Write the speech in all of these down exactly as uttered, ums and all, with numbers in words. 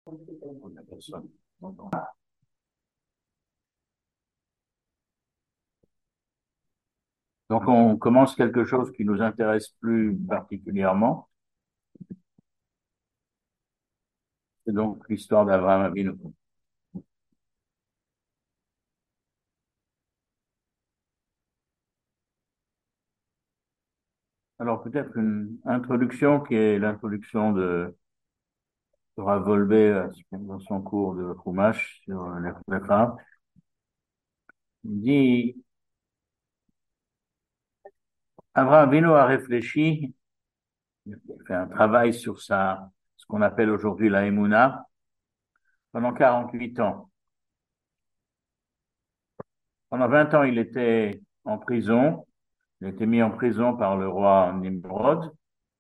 Donc, on commence quelque chose qui nous intéresse plus particulièrement. C'est donc l'histoire d'Abraham Avinu. Alors, peut-être une introduction qui est l'introduction de Rav Wolbe euh, dans son cours de Chumash sur l'Ephraim. Il dit, Abraham Avinu a réfléchi, il a fait un travail sur sa, ce qu'on appelle aujourd'hui la Emouna, pendant quarante-huit ans. Pendant vingt ans, il était en prison. Il a été mis en prison par le roi Nimrod.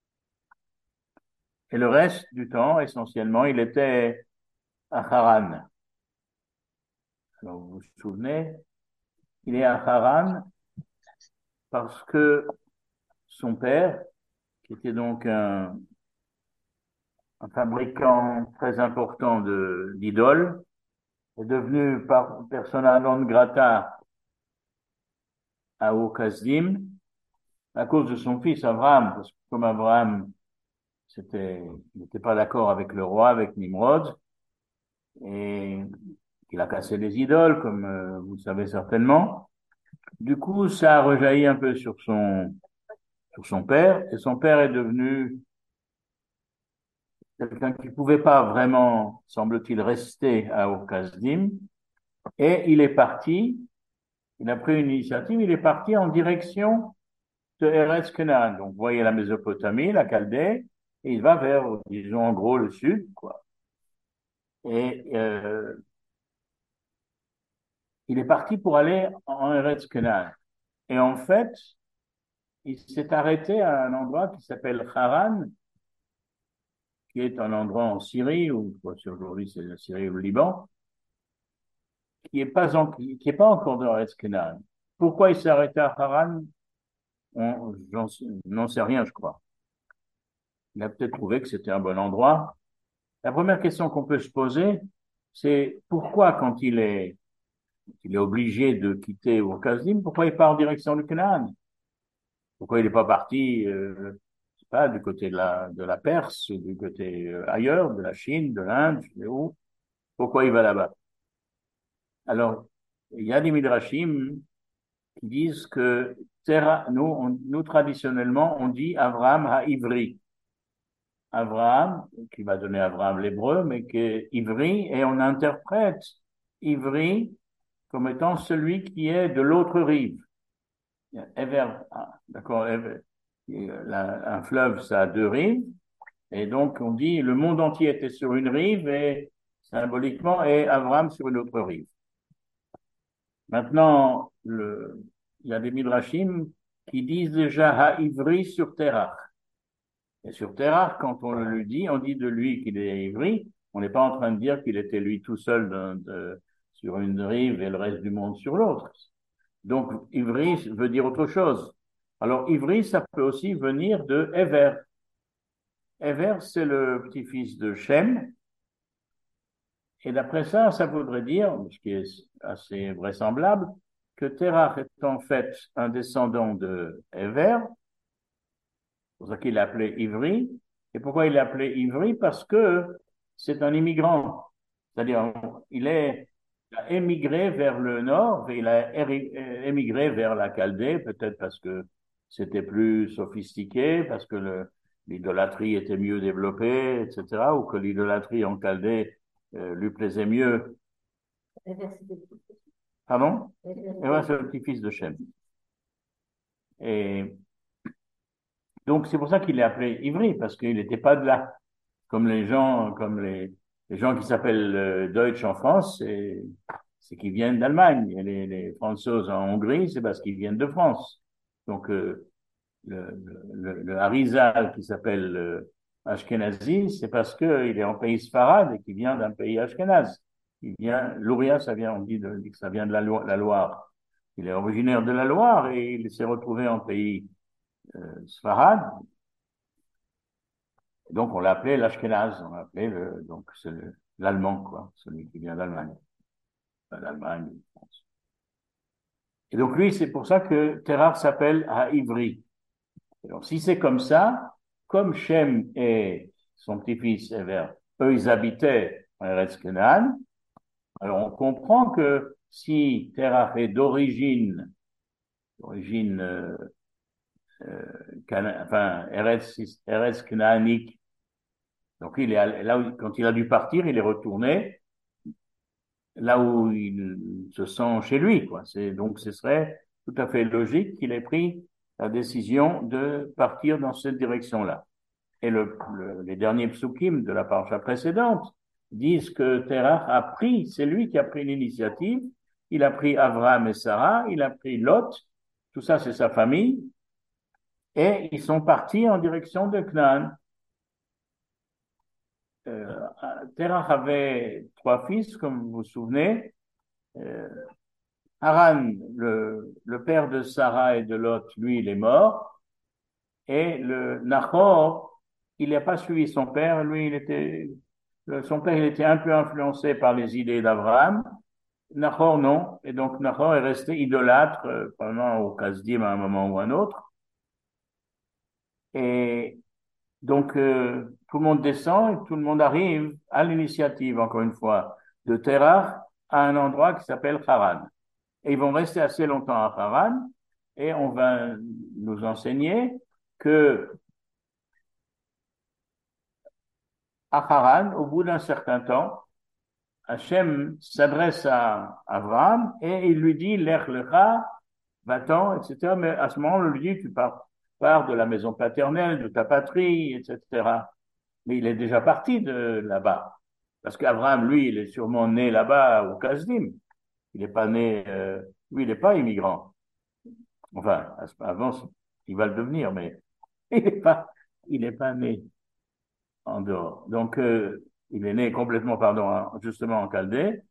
Et le reste du temps, essentiellement, il était à Haran. Alors, vous vous souvenez, il est à Haran parce que son père, qui était donc un, un fabricant très important de, d'idoles, est devenu par, persona non grata à Okazdim à cause de son fils Abraham, parce que comme Abraham c'était, il n'était pas d'accord avec le roi, avec Nimrod, et qu'il a cassé les idoles, comme euh, vous le savez certainement. Du coup, ça a rejailli un peu sur son, sur son père, et son père est devenu quelqu'un qui ne pouvait pas vraiment, semble-t-il, rester à Ur-Kasdim, et il est parti, il a pris une initiative, il est parti en direction de Eretz Canaan. Donc, vous voyez la Mésopotamie, la Chaldée, et il va vers, disons, en gros, le sud, quoi. Et euh, il est parti pour aller en Eretz Canaan. Et en fait, il s'est arrêté à un endroit qui s'appelle Haran, qui est un endroit en Syrie, ou quoi, si aujourd'hui c'est la Syrie ou le Liban, qui est pas en, qui est pas encore dans Eretz Canaan. Pourquoi il s'est arrêté à Haran? On, j'en sais- n'en sais rien, je crois. Il a peut-être trouvé que c'était un bon endroit. La première question qu'on peut se poser, c'est pourquoi quand il est, il est obligé de quitter Ur-Kasdim, pourquoi il part en direction du Canaan? Pourquoi il n'est pas parti, euh, je sais pas, du côté de la, de la Perse, du côté euh, ailleurs, de la Chine, de l'Inde, je sais où? Pourquoi il va là-bas? Alors, il y a des midrashim qui disent que Terah, nous, on- nous traditionnellement, on dit Abraham ha-Ivri. Abraham, qui va donner Abraham l'hébreu, mais qui est Ivri, et on interprète Ivri comme étant celui qui est de l'autre rive. Ever, ah, d'accord, Ever, la- un fleuve, ça a deux rives, et donc on dit le monde entier était sur une rive, et symboliquement, et Abraham sur une autre rive. Maintenant, le, il y a des midrashim qui disent déjà ha-Ivri sur Terach. Et sur Terach, quand on le dit, on dit de lui qu'il est ivri. On n'est pas en train de dire qu'il était lui tout seul de, de, sur une rive et le reste du monde sur l'autre. Donc, ivri veut dire autre chose. Alors, ivri, ça peut aussi venir de Ever. Ever, c'est le petit-fils de Shem. Et d'après ça, ça voudrait dire, ce qui est assez vraisemblable, que Terach est en fait un descendant de Ever, c'est pour ça qu'il est appelé Ivri. Et pourquoi il est appelé Ivri? Parce que c'est un immigrant. C'est-à-dire, il est, il a émigré vers le nord, et il a émigré vers la Chaldée, peut-être parce que c'était plus sophistiqué, parce que le, l'idolâtrie était mieux développée, et cetera, ou que l'idolâtrie en Chaldée euh, lui plaisait mieux. Pardon? Et ouais, c'est le petit-fils de Shem. Et donc, c'est pour ça qu'il est appelé Ivri, parce qu'il n'était pas de là. Comme les gens, comme les, les gens qui s'appellent euh, Deutsch en France, c'est, c'est qu'ils viennent d'Allemagne. Et les, les Français en Hongrie, c'est parce qu'ils viennent de France. Donc, euh, le, le, le Harizal qui s'appelle euh, Ashkenazi, c'est parce qu'il est en pays Sfarad et qu'il vient d'un pays Ashkenaz. Il vient, Louria, ça vient, on dit, de, dit que ça vient de la, Lo- la Loire. Il est originaire de la Loire et il s'est retrouvé en pays euh, Donc, on l'appelait l'Ashkenaz, on l'appelait le, donc, c'est le, l'allemand, quoi, celui qui vient d'Allemagne, pas d'Allemagne, de France. Et donc lui, c'est pour ça que Terach s'appelle Haïvri. Alors si c'est comme ça, comme Shem et son petit-fils Ever, eux, ils habitaient en Eretz Canaan, alors on comprend que si Terach est d'origine, d'origine, euh, euh, Cana- enfin, Eretz, Eretz Canaanique, donc il est là où, quand il a dû partir, il est retourné là où il se sent chez lui, quoi. C'est, donc, ce serait tout à fait logique qu'il ait pris la décision de partir dans cette direction-là. Et le, le, les derniers psukim de la paracha précédente disent que Terach a pris, c'est lui qui a pris l'initiative, il a pris Abraham et Sarah, il a pris Lot, tout ça c'est sa famille, et ils sont partis en direction de Canaan. Euh, Terach avait trois fils, comme vous vous souvenez, euh, Haran, le, le père de Sarah et de Lot, lui, il est mort. Et le Nahor, il n'a pas suivi son père. Lui, il était, son père, il était un peu influencé par les idées d'Abraham. Nahor, non. Et donc, Nahor est resté idolâtre euh, pendant au Kasdim à un moment ou un autre. Et donc, euh, tout le monde descend et tout le monde arrive à l'initiative, encore une fois, de Terah à un endroit qui s'appelle Haran. Et ils vont rester assez longtemps à Haran, et on va nous enseigner que à Haran, au bout d'un certain temps, Hachem s'adresse à Abraham et il lui dit, Lech lecha, va-t'en, et cetera. Mais à ce moment, on lui dit, tu pars, pars de la maison paternelle, de ta patrie, et cetera. Mais il est déjà parti de là-bas. Parce qu'Abraham, lui, il est sûrement né là-bas au Kasdim. Il n'est pas né, euh, lui, il n'est pas immigrant. Enfin, avant, il va le devenir, mais il n'est pas, il n'est pas né en dehors. Donc, euh, il est né complètement, pardon, justement en Chaldée.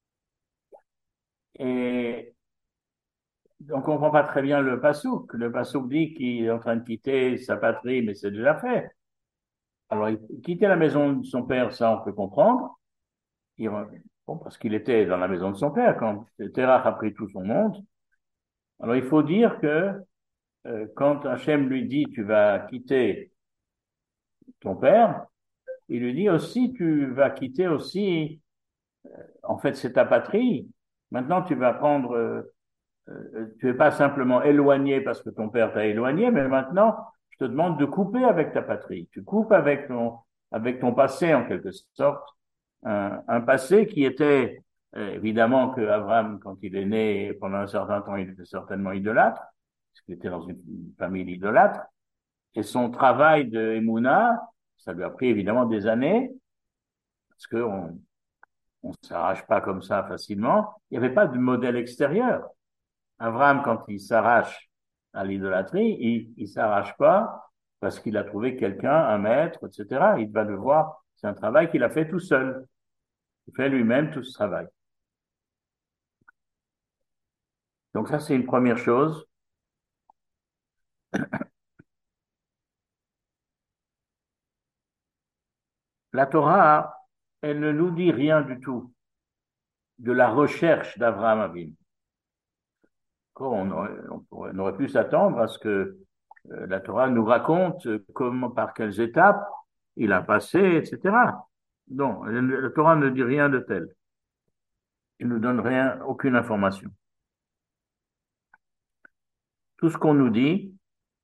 Et donc, on comprend pas très bien le passouk. Le passouk dit qu'il est en train de quitter sa patrie, mais c'est déjà fait. Alors, il, quitter la maison de son père, ça, on peut comprendre. Il, bon, parce qu'il était dans la maison de son père quand Terach a pris tout son monde. Alors, il faut dire que euh, quand Hachem lui dit, tu vas quitter ton père, il lui dit aussi, tu vas quitter aussi, en fait, c'est ta patrie. Maintenant, tu vas prendre, euh, euh, tu es pas simplement éloigné parce que ton père t'a éloigné, mais maintenant, je te demande de couper avec ta patrie. Tu coupes avec ton, avec ton passé, en quelque sorte. Un, un passé qui était, euh, évidemment, que Abraham, quand il est né, pendant un certain temps, il était certainement idolâtre, parce qu'il était dans une famille idolâtre. Et son travail de Emouna, ça lui a pris évidemment des années, parce qu'on on ne s'arrache pas comme ça facilement. Il n'y avait pas de modèle extérieur. Abraham, quand il s'arrache à l'idolâtrie, il ne s'arrache pas parce qu'il a trouvé quelqu'un, un maître, et cetera. Il va devoir, c'est un travail qu'il a fait tout seul. Il fait lui-même tout ce travail. Donc ça, c'est une première chose. La Torah, elle ne nous dit rien du tout de la recherche d'Abraham Avinu. On aurait, on aurait pu s'attendre à ce que euh, la Torah nous raconte comment, par quelles étapes il a passé, et cetera. Non, la Torah ne dit rien de tel. Il ne nous donne rien, aucune information. Tout ce qu'on nous dit,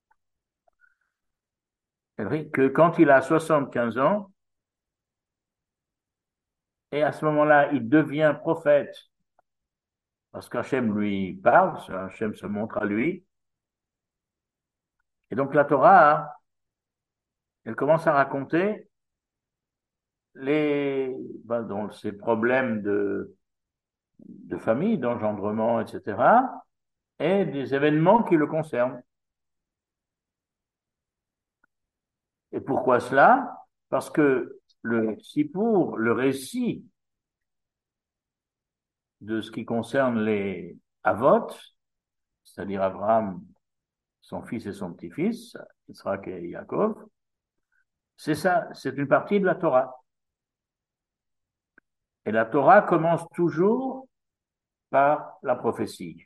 c'est que quand il a soixante-quinze ans, et à ce moment-là, il devient prophète, parce qu'Hachem lui parle, Hachem se montre à lui, et donc la Torah, elle commence à raconter les, ben, donc ces problèmes de, de famille, d'engendrement, et cetera, et des événements qui le concernent. Et pourquoi cela? Parce que le Sipour, le récit de ce qui concerne les Avot, c'est-à-dire Abraham, son fils et son petit-fils, Yitzhak et Yaakov, c'est ça, c'est une partie de la Torah. Et la Torah commence toujours par la prophétie.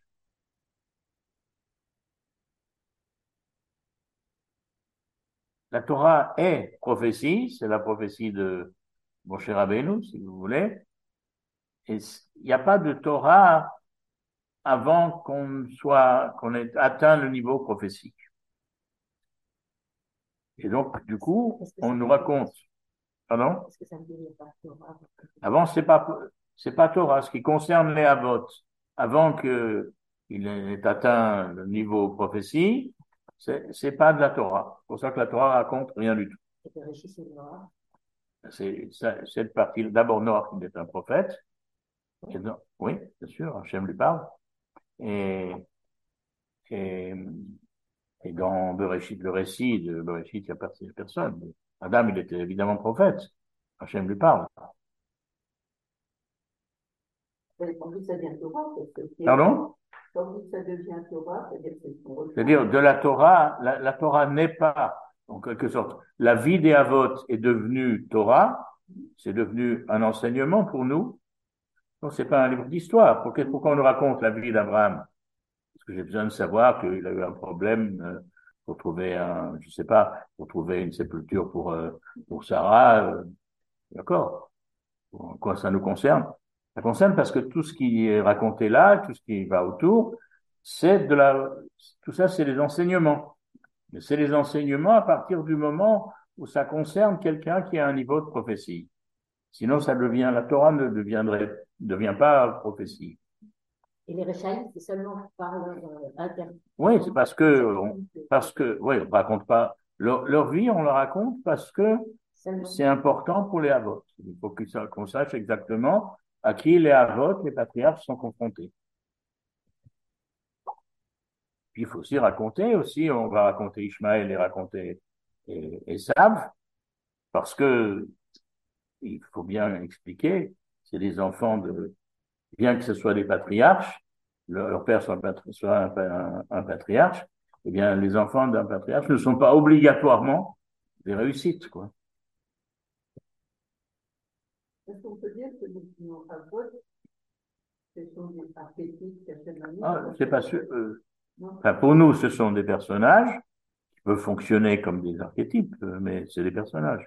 La Torah est prophétie, c'est la prophétie de Moshe Rabbeinu, si vous voulez. Et il n'y a pas de Torah avant qu'on soit, qu'on ait atteint le niveau prophétique. Et donc, du coup, on nous raconte. Pardon? Est-ce que ça veut dire pas Torah? Avant, c'est pas, c'est pas Torah. Ce qui concerne les Havot, avant que il ait atteint le niveau prophétie, c'est, c'est pas de la Torah. C'est pour ça que la Torah raconte rien du tout. C'est, c'est cette partie. D'abord, Noach, il est un prophète. Et donc, oui, bien sûr, Hachem lui parle. Et, et, et dans Bereshit, le récit de Bereshit, il n'y a personne. Adam, il était évidemment prophète. Hachem lui parle. Pardon? C'est-à-dire, de la Torah, la, la Torah n'est pas, en quelque sorte, la vie des Havot est devenue Torah, c'est devenu un enseignement pour nous. Donc, c'est pas un livre d'histoire. Pourquoi, pourquoi on nous raconte la vie d'Abraham? Parce que j'ai besoin de savoir qu'il a eu un problème euh, pour trouver un, je sais pas, pour trouver une sépulture pour, euh, pour Sarah, euh, d'accord? Quoi, ça nous concerne? Ça concerne parce que tout ce qui est raconté là, tout ce qui va autour, c'est de la, tout ça, c'est des enseignements. Mais c'est les enseignements à partir du moment où ça concerne quelqu'un qui a un niveau de prophétie. Sinon, ça devient, la Torah ne deviendrait, ne devient pas prophétie. Et les Réchaïs, c'est seulement par leur euh, inter... Oui, c'est parce que, on, parce que, oui, on raconte pas, leur, leur vie, on la raconte parce que c'est important pour les Havot. Il faut qu'on sache exactement à qui les Havot, les patriarches, sont confrontés. Puis il faut aussi raconter, aussi, on va raconter Ishmaël et raconter Esav, parce que il faut bien expliquer, c'est des enfants de, bien que ce soit des patriarches, leur père soit, soit un, un, un patriarche, eh bien, les enfants d'un patriarche ne sont pas obligatoirement des réussites, quoi. Est-ce qu'on peut dire que les Havot, ce sont des archétypes personnalistes? Ah, c'est pas sûr. Euh, enfin, pour nous, ce sont des personnages qui peuvent fonctionner comme des archétypes, mais c'est des personnages.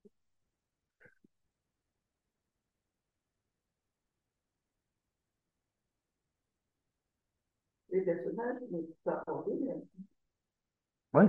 Les personnages ne sont pas ordinaires. Oui.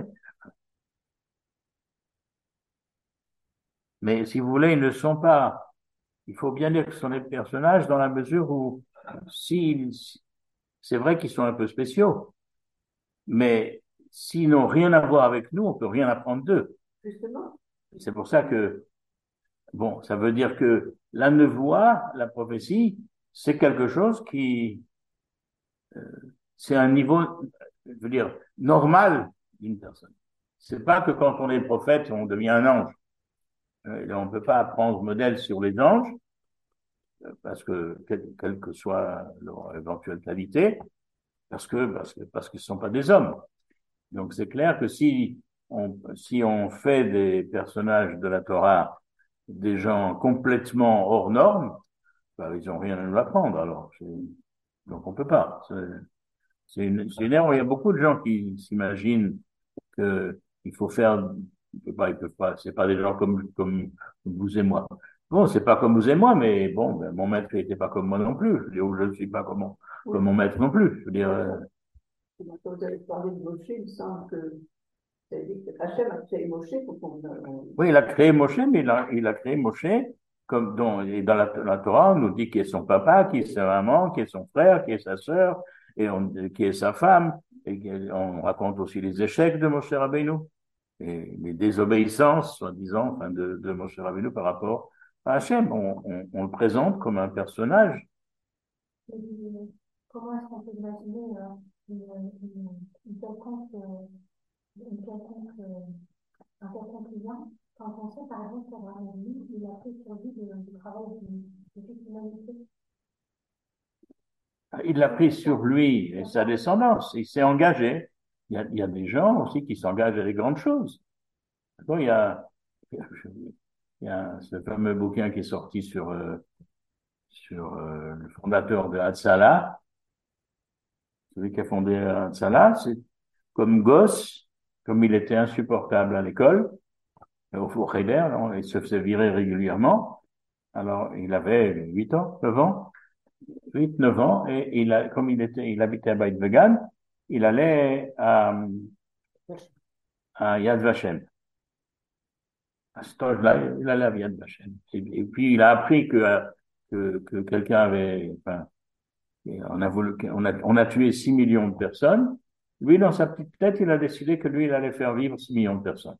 Mais si vous voulez, ils ne sont pas. Il faut bien dire que ce sont des personnages dans la mesure où, si, c'est vrai qu'ils sont un peu spéciaux, mais s'ils n'ont rien à voir avec nous, on peut rien apprendre d'eux. Justement. C'est pour ça que, bon, ça veut dire que la nevoie, la prophétie, c'est quelque chose qui, euh, c'est un niveau, je veux dire, normal d'une personne. C'est pas que quand on est prophète, on devient un ange. Euh, on ne peut pas apprendre modèle sur les anges, parce que, quelle, quelle que soit leur éventuelle qualité, parce que, parce que, parce qu'ils ne sont pas des hommes. Donc, c'est clair que si on, si on fait des personnages de la Torah des gens complètement hors normes, bah, ils n'ont rien à nous apprendre, alors. Donc, on peut pas. C'est une, c'est une erreur. Il y a beaucoup de gens qui s'imaginent que il faut faire, ils peuvent pas, ils peuvent pas, c'est pas des gens comme, comme vous et moi. Bon, c'est pas comme vous et moi, mais bon, ben, mon maître n'était pas comme moi non plus. Je ne suis pas comme, mon, oui. comme mon maître non plus. Je veux dire, euh... Quand vous avez parlé de Moshe, il me semble que Hachem a créé Moshe pour qu'on... Oui, il a créé Moshe, mais il a, il a créé Moshe comme dont, et dans la, la Torah, on nous dit qui est son papa, qui est sa maman, qui est son frère, qui est sa sœur, et on, qui est sa femme. Et on raconte aussi les échecs de Moshe Rabbeinu et les désobéissances, soi-disant, enfin, de, de Moshe Rabbeinu par rapport à Hachem. On, on, on le présente comme un personnage. Et comment est-ce qu'on peut imaginer euh, une, une, une quelconque, euh, une quelconque, euh, un quelconque lien quand on sait, par exemple, qu'Abraham, lui, il a pris sur lui du travail de toute l'humanité? Il l'a pris sur lui et sa descendance. Il s'est engagé. Il y a, il y a des gens aussi qui s'engagent à des grandes choses. Bon, il y a, il y a ce fameux bouquin qui est sorti sur euh, sur euh, le fondateur de Hatzalah, celui qui a fondé Hatzalah. C'est comme gosse, comme il était insupportable à l'école, au Four Cheder, il se faisait virer régulièrement. Alors, il avait huit ans, neuf ans, huit, neuf ans, et il a, comme il était, il habitait à Beit Vegan, il allait à, à Yad Vashem. À cet âge-là, il allait à Yad Vashem. Et, et puis, il a appris que, que, que quelqu'un avait, enfin, on a voulu, on a, on a tué six millions de personnes. Lui, dans sa petite tête, il a décidé que lui, il allait faire vivre six millions de personnes.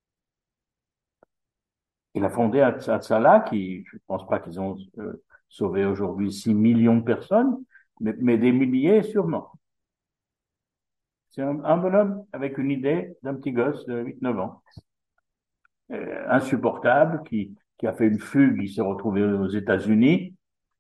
Il a fondé Hatzalah, qui, je ne pense pas qu'ils ont euh, sauvé aujourd'hui six millions de personnes, mais, mais des milliers sûrement. C'est un, un bonhomme avec une idée d'un petit gosse de huit neuf ans, euh, insupportable, qui, qui a fait une fugue, il s'est retrouvé aux États-Unis.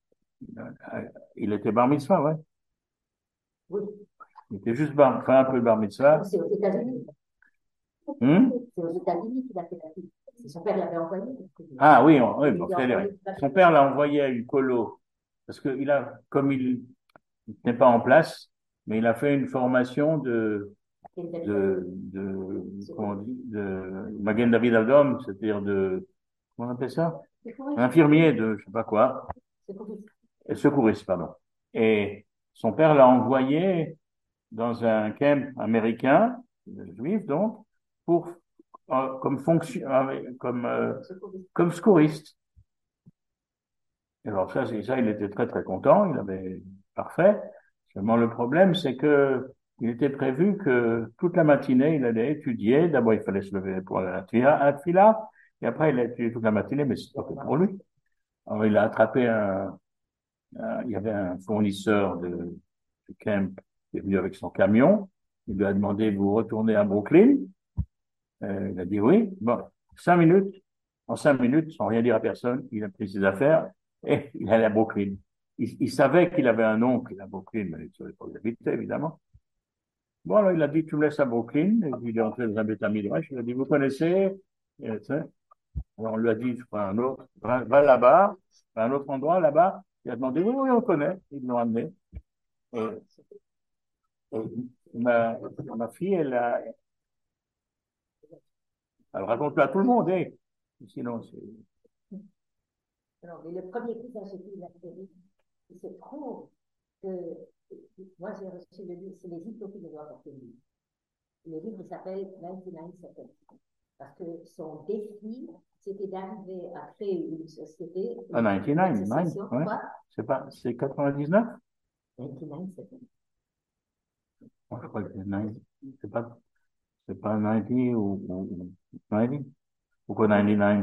Il était bar mitzvah, ouais. Oui. Il était juste bar, enfin un peu bar mitzvah. C'est aux États-Unis. Hmm? C'est aux États-Unis qu'il a fait la vie. Son père l'avait envoyé. Ah oui, on, oui, bon, son père l'a envoyé à une colo, parce que il a, comme il n'est pas en place, mais il a fait une formation de, de, de, comment on dit, de Magen David Adom, c'est-à-dire de, comment on appelle ça? Infirmier de, je sais pas quoi. Et secouriste, pardon. Et son père l'a envoyé dans un camp américain, juif donc, pour euh, comme fonction, euh, comme euh, comme secouriste. Et alors ça, c'est ça, il était très très content, il avait parfait. Seulement le problème, c'est que il était prévu que toute la matinée, il allait étudier. D'abord, il fallait se lever pour aller à la fila, et après, il a étudié toute la matinée, mais c'est pas que pour lui. Alors, il a attrapé un, un il y avait un fournisseur de, de camp qui est venu avec son camion. Il lui a demandé, vous retournez à Brooklyn? Euh, il a dit oui. Bon, cinq minutes, en cinq minutes, sans rien dire à personne, il a pris ses affaires et il allait à Brooklyn. Il, il savait qu'il avait un oncle à Brooklyn, mais il ne savait pas où il habitait, évidemment. Bon, alors il a dit, tu me laisses à Brooklyn. Et puis il est entré dans un Beth Midrash. Il a dit, vous connaissez? Et, alors on lui a dit, je prends un autre, va, va là-bas, à un autre endroit là-bas. Il a demandé, oui, oui, on connaît. Ils l'ont amené. Et, et ma, ma fille, elle a, elle raconte à tout le monde, hein. Sinon, c'est. Non, mais le premier coup, quand j'ai vu la série, il se trouve que moi j'ai reçu le livre, c'est les Utopies de Noir Orthélie. Le livre s'appelle quatre-vingt-dix-neuf Seconds. Parce que son défi, c'était d'arriver à créer une société. Ah, quatre-vingt-dix-neuf, ouais. C'est pas, c'est quatre-vingt-dix-neuf? quatre-vingt-dix-neuf Seconds. Moi, je crois que c'est c'est pas, c'est pas quatre-vingt-dix ou, ou quatre-vingt-dix? Pourquoi quatre-vingt-dix-neuf?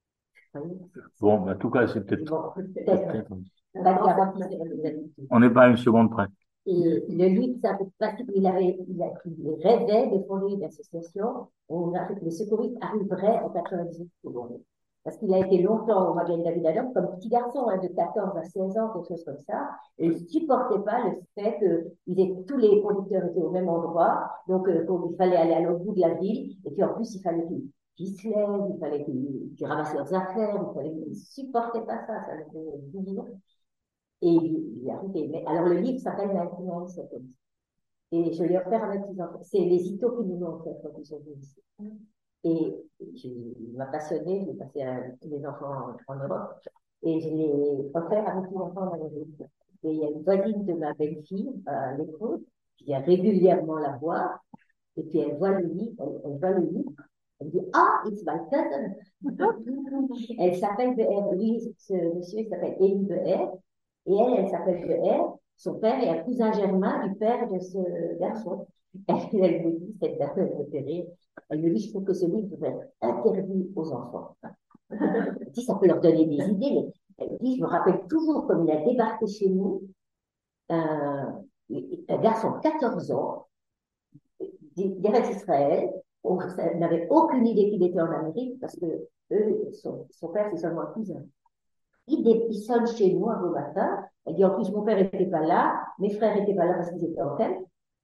Bon, en tout cas, c'est peut-être. Bon, peut-être. peut-être. On n'est pas à une seconde près. Et le livre, ça parce qu'il avait, il, a, il rêvait de fonder une association où les secouristes arriveraient en quatre-vingt-dix secondes. Parce qu'il a été longtemps au Magen David Adom comme petit garçon, hein, de quatorze à seize ans, quelque chose comme ça. Et il ne supportait pas le fait que ils tous les producteurs étaient au même endroit. Donc, euh, il fallait aller à l'autre bout de la ville. Et puis, en plus, il fallait qu'ils qu se lèvent, il fallait qu'ils qu ramassent leurs affaires. Il fallait qu'ils ne supportaient pas ça. Ça le faisait bouillon. Et il y arrivait. Mais, alors, le livre s'appelle quatre-vingt-dix Seconds. Et je l'ai offert à mes petits-enfants. C'est les Ito qui nous l'ont fait quand ils ont vu ici. Et il m'a passionné, j'ai passé à tous les enfants en, en Europe. Et je l'ai offert à mes petits-enfants en Amérique. Et il y a une voisine de ma belle-fille à l'écoute qui vient régulièrement la voir. Et puis elle voit le livre, elle, elle voit le livre. Elle dit, ah, it's my cousin. Elle s'appelle B R. Lui, ce monsieur, il s'appelle Elie B R. Et elle, elle s'appelle B R. Son père est un cousin germain du père de ce garçon. Elle, elle me dit, cette dame, elle me fait rire. Elle me dit, je trouve que ce livre devrait être interdit aux enfants. Elle dit, ça peut leur donner des idées, mais elle me dit, je me rappelle toujours comme il a débarqué chez nous, un, un garçon de quatorze ans, d'Eretz Israël. On n'avait aucune idée qu'il était en Amérique parce que eux, son, son père, c'est seulement un cousin. Il, il sonne chez nous un beau matin. Elle dit, en plus, mon père n'était pas là, mes frères n'étaient pas là parce qu'ils étaient en thème.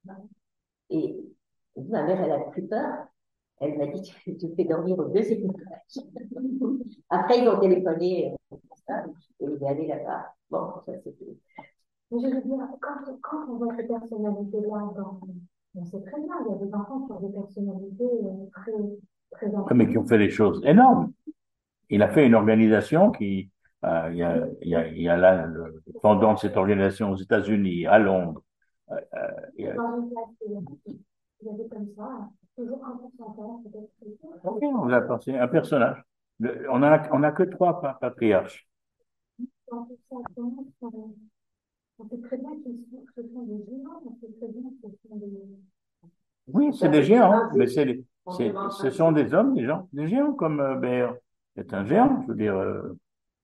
Et, et ma mère, elle a pris peur. Elle m'a dit, tu, tu fais dormir au deuxième étage. Après, ils ont téléphoné. et il est allé là-bas. Bon, ça c'est tout. Mais je veux dire, quand, quand on voit ces personnalités-là, dans- on sait très bien, il y a des enfants qui ont des personnalités euh, très, très Ouais, mais qui ont influentes. fait des choses énormes. Il a fait une organisation qui, euh, il y a, il y a, il y a là le pendant de cette organisation aux États-Unis, à Londres. Euh, euh, il y a- Dans une classe, il y a il y a des comme ça, hein. Toujours un pourcentage, peut-être plus. Ok, on a pensé un personnage. Le- on a, on a que trois pa- patriarches. Dans tout ça, comment on on sait très bien qu'ils sont, ce sont des géants, on sait très bien que ce sont des... Oui, c'est Ça des fait géants, un mais peu. c'est, des- On c'est, demande ce un sont peu. des hommes, des gens, des géants comme euh, Béhér. C'est un géant, je veux dire. euh,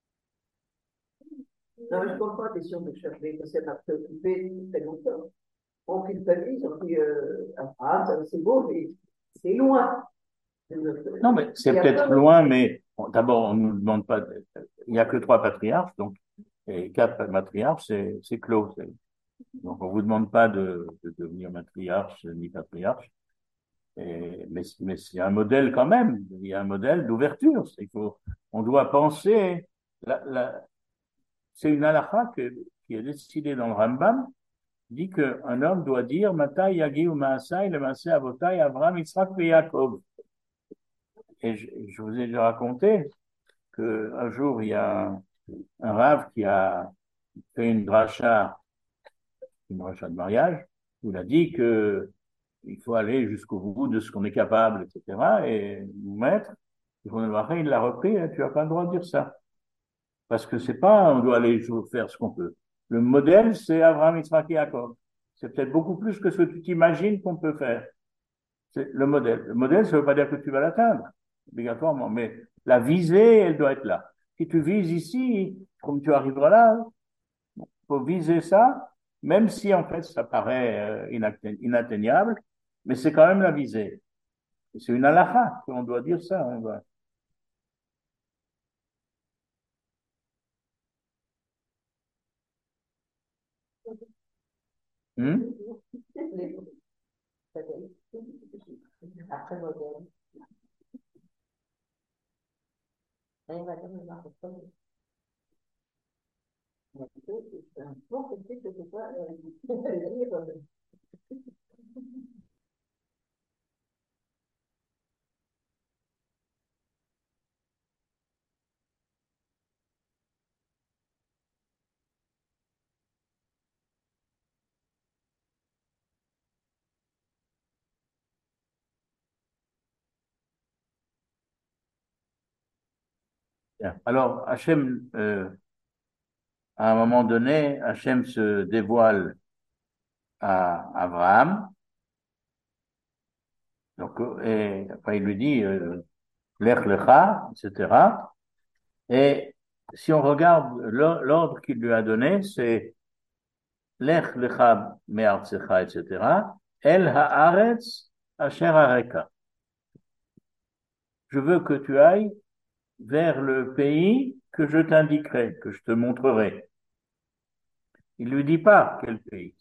Non, mais je comprends la question de chercher, que c'est pas préoccupé très longtemps. On culpabilise, on dit, euh, ah, ça, c'est beau, mais c'est loin. Non, mais Il c'est y a peut-être pas de... loin, mais bon, d'abord, on ne nous demande pas. de- Il n'y a que trois patriarches, donc et quatre matriarches, c'est c'est clos. c'est- Donc, on vous demande pas de, de devenir matriarche ni patriarche. Et, mais mais c'est un modèle quand même. Il y a un modèle d'ouverture. C'est qu'il faut, on doit penser. La, la, c'est une halakha que, qui est décidée dans le Rambam, dit qu'un homme doit dire Matai Yagi ou Maasai, le Maasai Avotai, Abraham, Yitzhak et Yaakov. Et je, je vous ai déjà raconté qu'un jour, il y a un, un rave qui a fait une dracha, une dracha de mariage, où il a dit que il faut aller jusqu'au bout de ce qu'on est capable, et cetera. Et nous maître, il l'a repris, hein, tu n'as pas le droit de dire ça. Parce que c'est pas, on doit aller faire ce qu'on peut. Le modèle, c'est Abraham, Yitzhak et Jacob. C'est peut-être beaucoup plus que ce que tu t'imagines qu'on peut faire. C'est le modèle. Le modèle, ça ne veut pas dire que tu vas l'atteindre, obligatoirement, mais la visée, elle doit être là. Si tu vises ici, comme tu arriveras là, il faut viser ça, même si en fait ça paraît euh, inatteignable, mais c'est quand même la visée. C'est une halakha, on doit dire ça. On doit... Hmm. Après modèle. Allez, madame, on va reprendre. Bon, c'est que c'est quoi, euh, Bien. Alors, Hachem, euh, à un moment donné, Hachem se dévoile à Abraham, donc, et après il lui dit, euh, Lech Lecha, et cetera. Et si on regarde l'ordre qu'il lui a donné, c'est Lech Lecha me'artzecha, et cetera. El haaretz asher areka. Je veux que tu ailles vers le pays que je t'indiquerai, que je te montrerai. Il lui dit pas quel pays.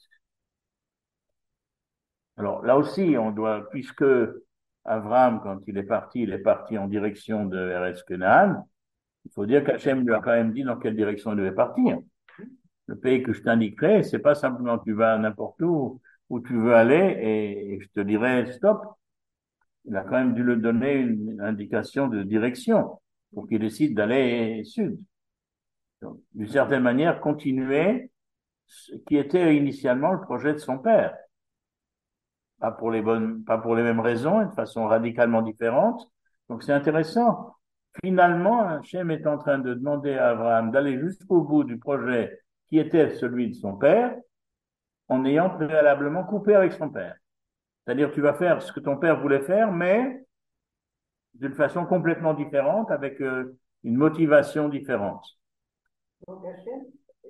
Alors là aussi, on doit, puisque Abraham, quand il est parti, il est parti en direction de Eretz Canaan, il faut dire qu'Hachem lui a quand même dit dans quelle direction il devait partir. Le pays que je t'indiquerai, c'est pas simplement tu vas n'importe où, où tu veux aller et, et je te dirai stop. Il a quand même dû lui donner une, une indication de direction pour qu'il décide d'aller sud. D'une certaine manière, continuer ce qui était initialement le projet de son père. Pas pour les bonnes, pas pour les mêmes raisons et de façon radicalement différente. Donc c'est intéressant. Finalement, Hachem est en train de demander à Abraham d'aller jusqu'au bout du projet qui était celui de son père, en ayant préalablement coupé avec son père. C'est-à-dire, tu vas faire ce que ton père voulait faire, mais d'une façon complètement différente, avec euh, une motivation différente. donc Hachem,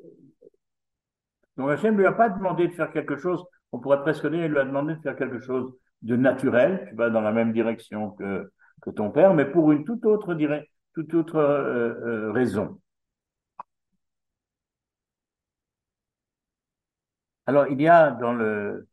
Donc Hachem ne lui a pas demandé de faire quelque chose, on pourrait presque dire, il lui a demandé de faire quelque chose de naturel, tu vas dans la même direction que, que ton père, mais pour une toute autre, toute autre euh, euh, raison. Alors, il y a dans le,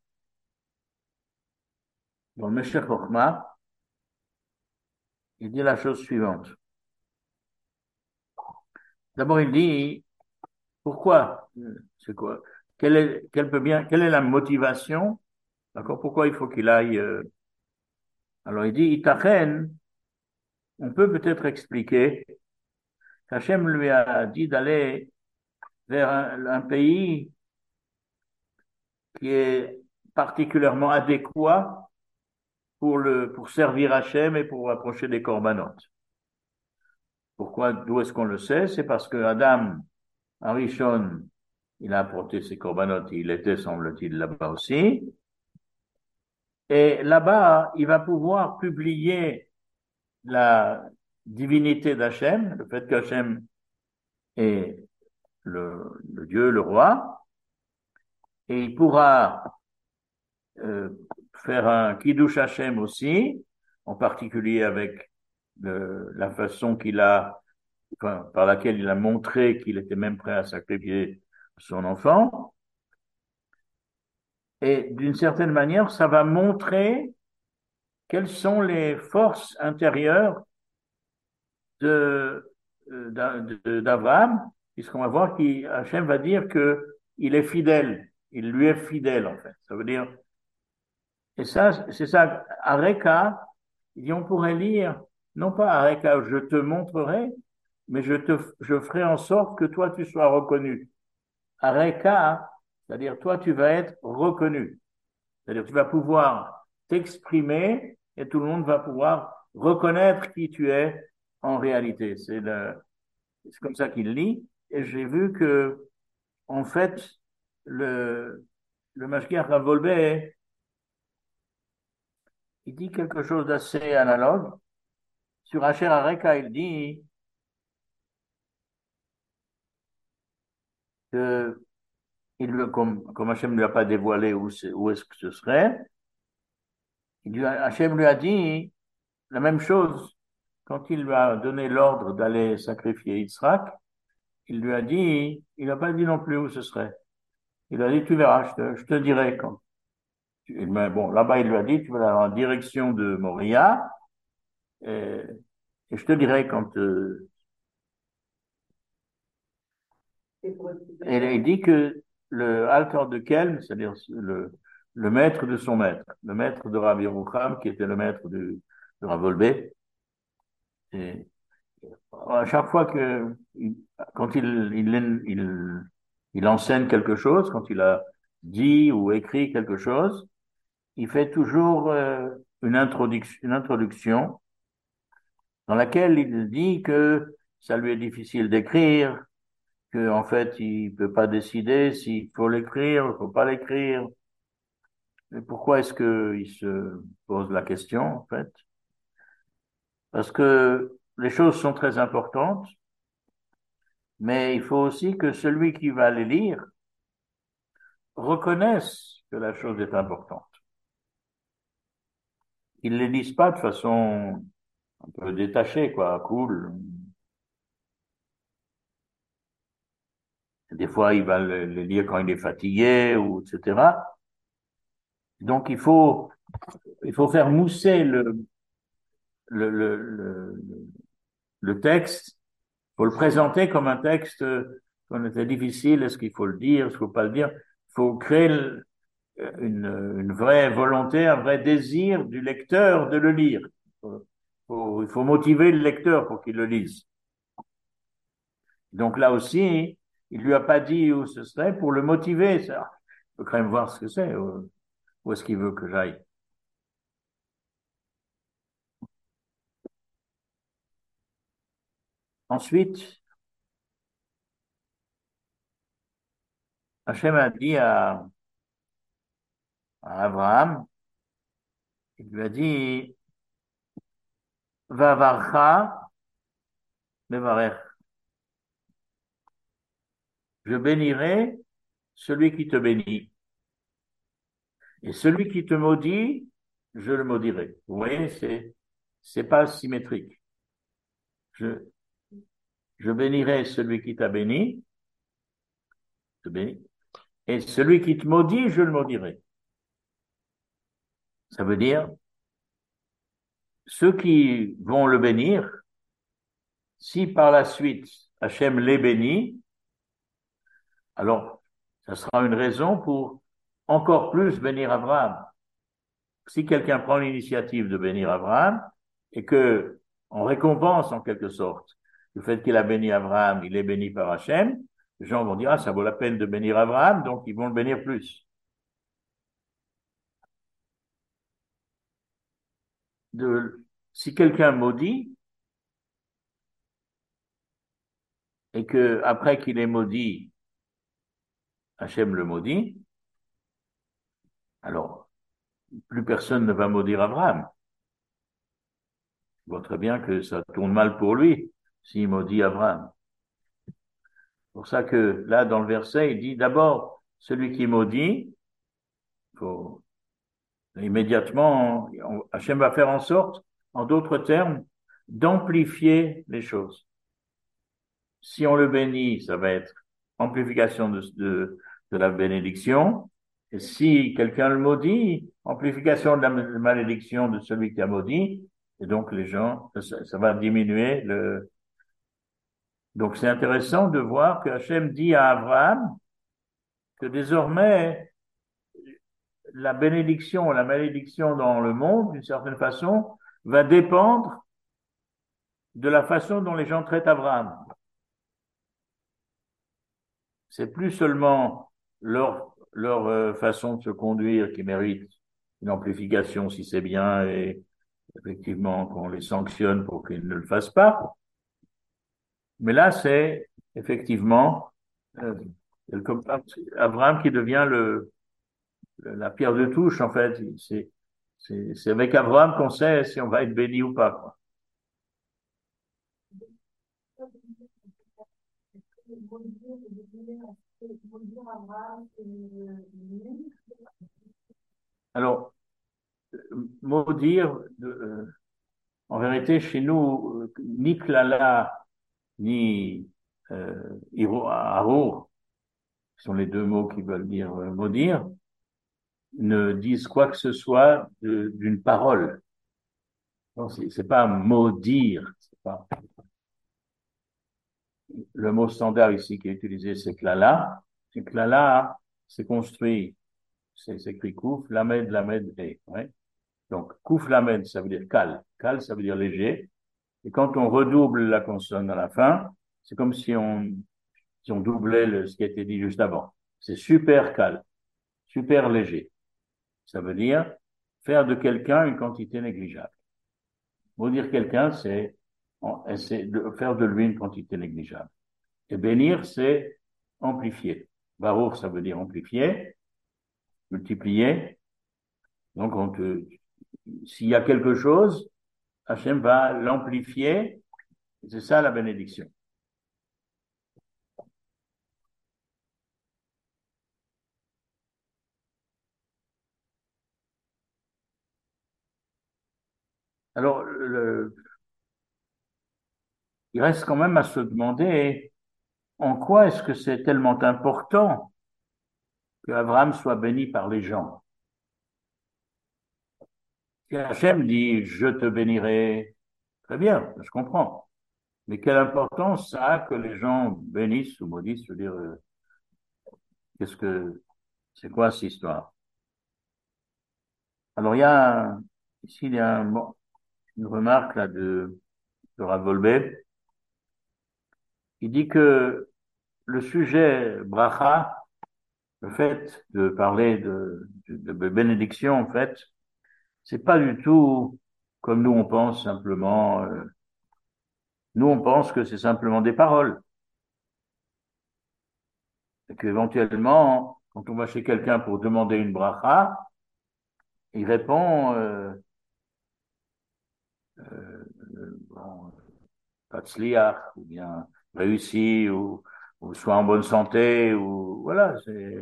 dans le Meshech Chochma, il dit la chose suivante. d'abord il dit, pourquoi? C'est quoi? Quelle est, quelle peut bien, quelle est la motivation? D'accord? Pourquoi il faut qu'il aille, euh, alors il dit, Itachen, on peut peut-être expliquer qu'Hachem lui a dit d'aller vers un, un pays qui est particulièrement adéquat pour le, pour servir Hachem et pour approcher des corbanotes. Pourquoi, d'où est-ce qu'on le sait? C'est parce que Adam, Arishon, il a apporté ses corbanotes, il était, semble-t-il, là-bas aussi. Et là-bas, il va pouvoir publier la divinité d'Hachem, le fait qu'Hachem est le, le Dieu, le roi, et il pourra euh, faire un Kiddush Hachem aussi, en particulier avec le, la façon qu'il a, enfin, par laquelle il a montré qu'il était même prêt à sacrifier son enfant. Et d'une certaine manière, ça va montrer quelles sont les forces intérieures de, de, d'Abraham, puisqu'on va voir qu'Hachem va dire que il est fidèle, il lui est fidèle en fait. Ça veut dire, et ça, c'est ça, Areka, il dit, on pourrait lire, non pas Areka, je te montrerai, mais je te, je ferai en sorte que toi tu sois reconnu. Areka, c'est-à-dire toi tu vas être reconnu. C'est-à-dire tu vas pouvoir t'exprimer et tout le monde va pouvoir reconnaître qui tu es en réalité. C'est le, c'est comme ça qu'il lit. Et j'ai vu que, en fait, le, le Mashgiach Ravolbe, il dit quelque chose d'assez analogue. Sur Asher Areka, il dit que, il, comme, comme Hachem ne lui a pas dévoilé où, c'est, où est-ce que ce serait, il lui a, Hachem lui a dit la même chose quand il lui a donné l'ordre d'aller sacrifier Yitzhak. Il lui a dit, il n'a pas dit non plus où ce serait. Il a dit, tu verras, je te, je te dirai quand. Mais bon, là-bas, il lui a dit, tu vas aller en direction de Moria, et, et je te dirai quand. Euh, et il dit que le Alter de Kelm, c'est-à-dire le, le maître de son maître, le maître de Rabbi Yerucham, qui était le maître de, de Rav Wolbe, et à chaque fois que, quand il, il, il, il enseigne quelque chose, quand il a dit ou écrit quelque chose, il fait toujours euh, une introduction, une introduction dans laquelle il dit que ça lui est difficile d'écrire, que en fait il peut pas décider s'il faut l'écrire, il faut pas l'écrire. Et pourquoi est-ce que il se pose la question en fait? Parce que les choses sont très importantes, mais il faut aussi que celui qui va les lire reconnaisse que la chose est importante. Ils les lisent pas de façon un peu détachée, quoi, cool. Des fois, il va le, le lire quand il est fatigué, ou et cetera. Donc, il faut, il faut faire mousser le, le, le, le, le texte. Il faut le présenter comme un texte qu'on était difficile. Est-ce qu'il faut le dire? Est-ce qu'il faut pas le dire? Il faut créer le, une, une vraie volonté, un vrai désir du lecteur de le lire. Il faut, il faut motiver le lecteur pour qu'il le lise. Donc là aussi, il lui a pas dit où ce serait pour le motiver. Ça. Il faut quand même voir ce que c'est. Où est-ce qu'il veut que j'aille? Ensuite, Hachem a dit à, à Abraham, il lui a dit, Vavarcha mevarech. Je bénirai celui qui te bénit. Et celui qui te maudit, je le maudirai. Vous voyez, c'est, c'est pas symétrique. Je, je bénirai celui qui t'a béni, te bénit, et celui qui te maudit, je le maudirai. Ça veut dire, ceux qui vont le bénir, si par la suite Hachem les bénit, alors ça sera une raison pour encore plus bénir Abraham. Si quelqu'un prend l'initiative de bénir Abraham et que, en récompense en quelque sorte, le fait qu'il a béni Abraham, il est béni par Hachem, les gens vont dire, ah, ça vaut la peine de bénir Abraham, donc ils vont le bénir plus. De, si quelqu'un maudit, et que après qu'il est maudit, Hachem le maudit, alors plus personne ne va maudire Abraham. Je vois très bien que ça tourne mal pour lui s'il maudit Abraham. C'est pour ça que là, dans le verset, il dit d'abord, celui qui maudit, faut, immédiatement, Hachem va faire en sorte, en d'autres termes, d'amplifier les choses. Si on le bénit, ça va être amplification de, de, de la bénédiction. Et si quelqu'un le maudit, amplification de la malédiction de celui qui a maudit. Et donc les gens, ça, ça va diminuer le. Donc c'est intéressant de voir que Hachem dit à Abraham que désormais la bénédiction, la malédiction dans le monde, d'une certaine façon, va dépendre de la façon dont les gens traitent Abraham. C'est plus seulement leur, leur euh, façon de se conduire qui mérite une amplification si c'est bien et effectivement qu'on les sanctionne pour qu'ils ne le fassent pas. Mais là, c'est effectivement euh, Abraham qui devient le, la pierre de touche, en fait. C'est, c'est, c'est avec Abraham qu'on sait si on va être béni ou pas, quoi. Alors, maudire, euh, en vérité, chez nous, ni klala, ni euh, Arour, qui sont les deux mots qui veulent dire euh, maudire, ne disent quoi que ce soit de, d'une parole. Non, c'est, c'est pas maudire, c'est pas. Le mot standard ici qui est utilisé, c'est klala. C'est klala, c'est construit, c'est, c'est écrit kouf, lamed, lamed, et, ouais. Donc, kouf, lamed, ça veut dire kal. Kal, ça veut dire léger. Et quand on redouble la consonne à la fin, c'est comme si on, si on doublait le, ce qui a été dit juste avant. C'est super kal, super léger. Ça veut dire faire de quelqu'un une quantité négligeable. Maudire quelqu'un, c'est, c'est de faire de lui une quantité négligeable. Et bénir, c'est amplifier. Baruch, ça veut dire amplifier, multiplier. Donc, on te, s'il y a quelque chose, Hachem va l'amplifier. Et c'est ça la bénédiction. Alors, le, il reste quand même à se demander en quoi est-ce que c'est tellement important que Abraham soit béni par les gens. Si Hachem dit je te bénirai, très bien, je comprends. Mais quelle importance ça a que les gens bénissent ou maudissent, je veux dire, euh, qu'est-ce que c'est quoi cette histoire? Alors il y a ici il y a un, bon, une remarque là de, de Rav Wolbe. Il dit que le sujet bracha, le fait de parler de, de, de bénédiction, en fait, c'est pas du tout comme nous on pense simplement. Euh, nous on pense que c'est simplement des paroles. Et qu'éventuellement, quand on va chez quelqu'un pour demander une bracha, il répond euh, euh, bon, Patzliach, ou bien réussi, ou, ou soit en bonne santé, ou voilà. C'est...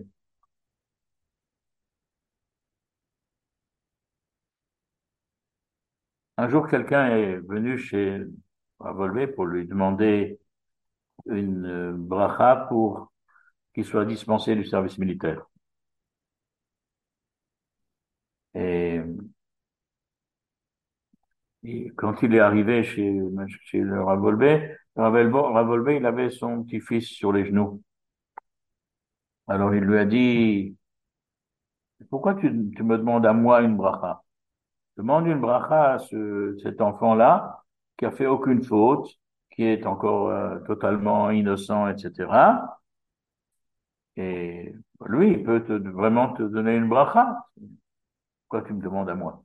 Un jour, quelqu'un est venu chez Ravolvé pour lui demander une euh, bracha pour qu'il soit dispensé du service militaire. Et, et quand il est arrivé chez, chez le Ravolvé, Ravolvé, il avait son petit-fils sur les genoux. Alors il lui a dit, pourquoi tu, tu me demandes à moi une bracha? Demande une bracha à ce, cet enfant-là, qui a fait aucune faute, qui est encore euh, totalement innocent, et cetera. Et lui, il peut te, vraiment te donner une bracha. Pourquoi tu me demandes à moi?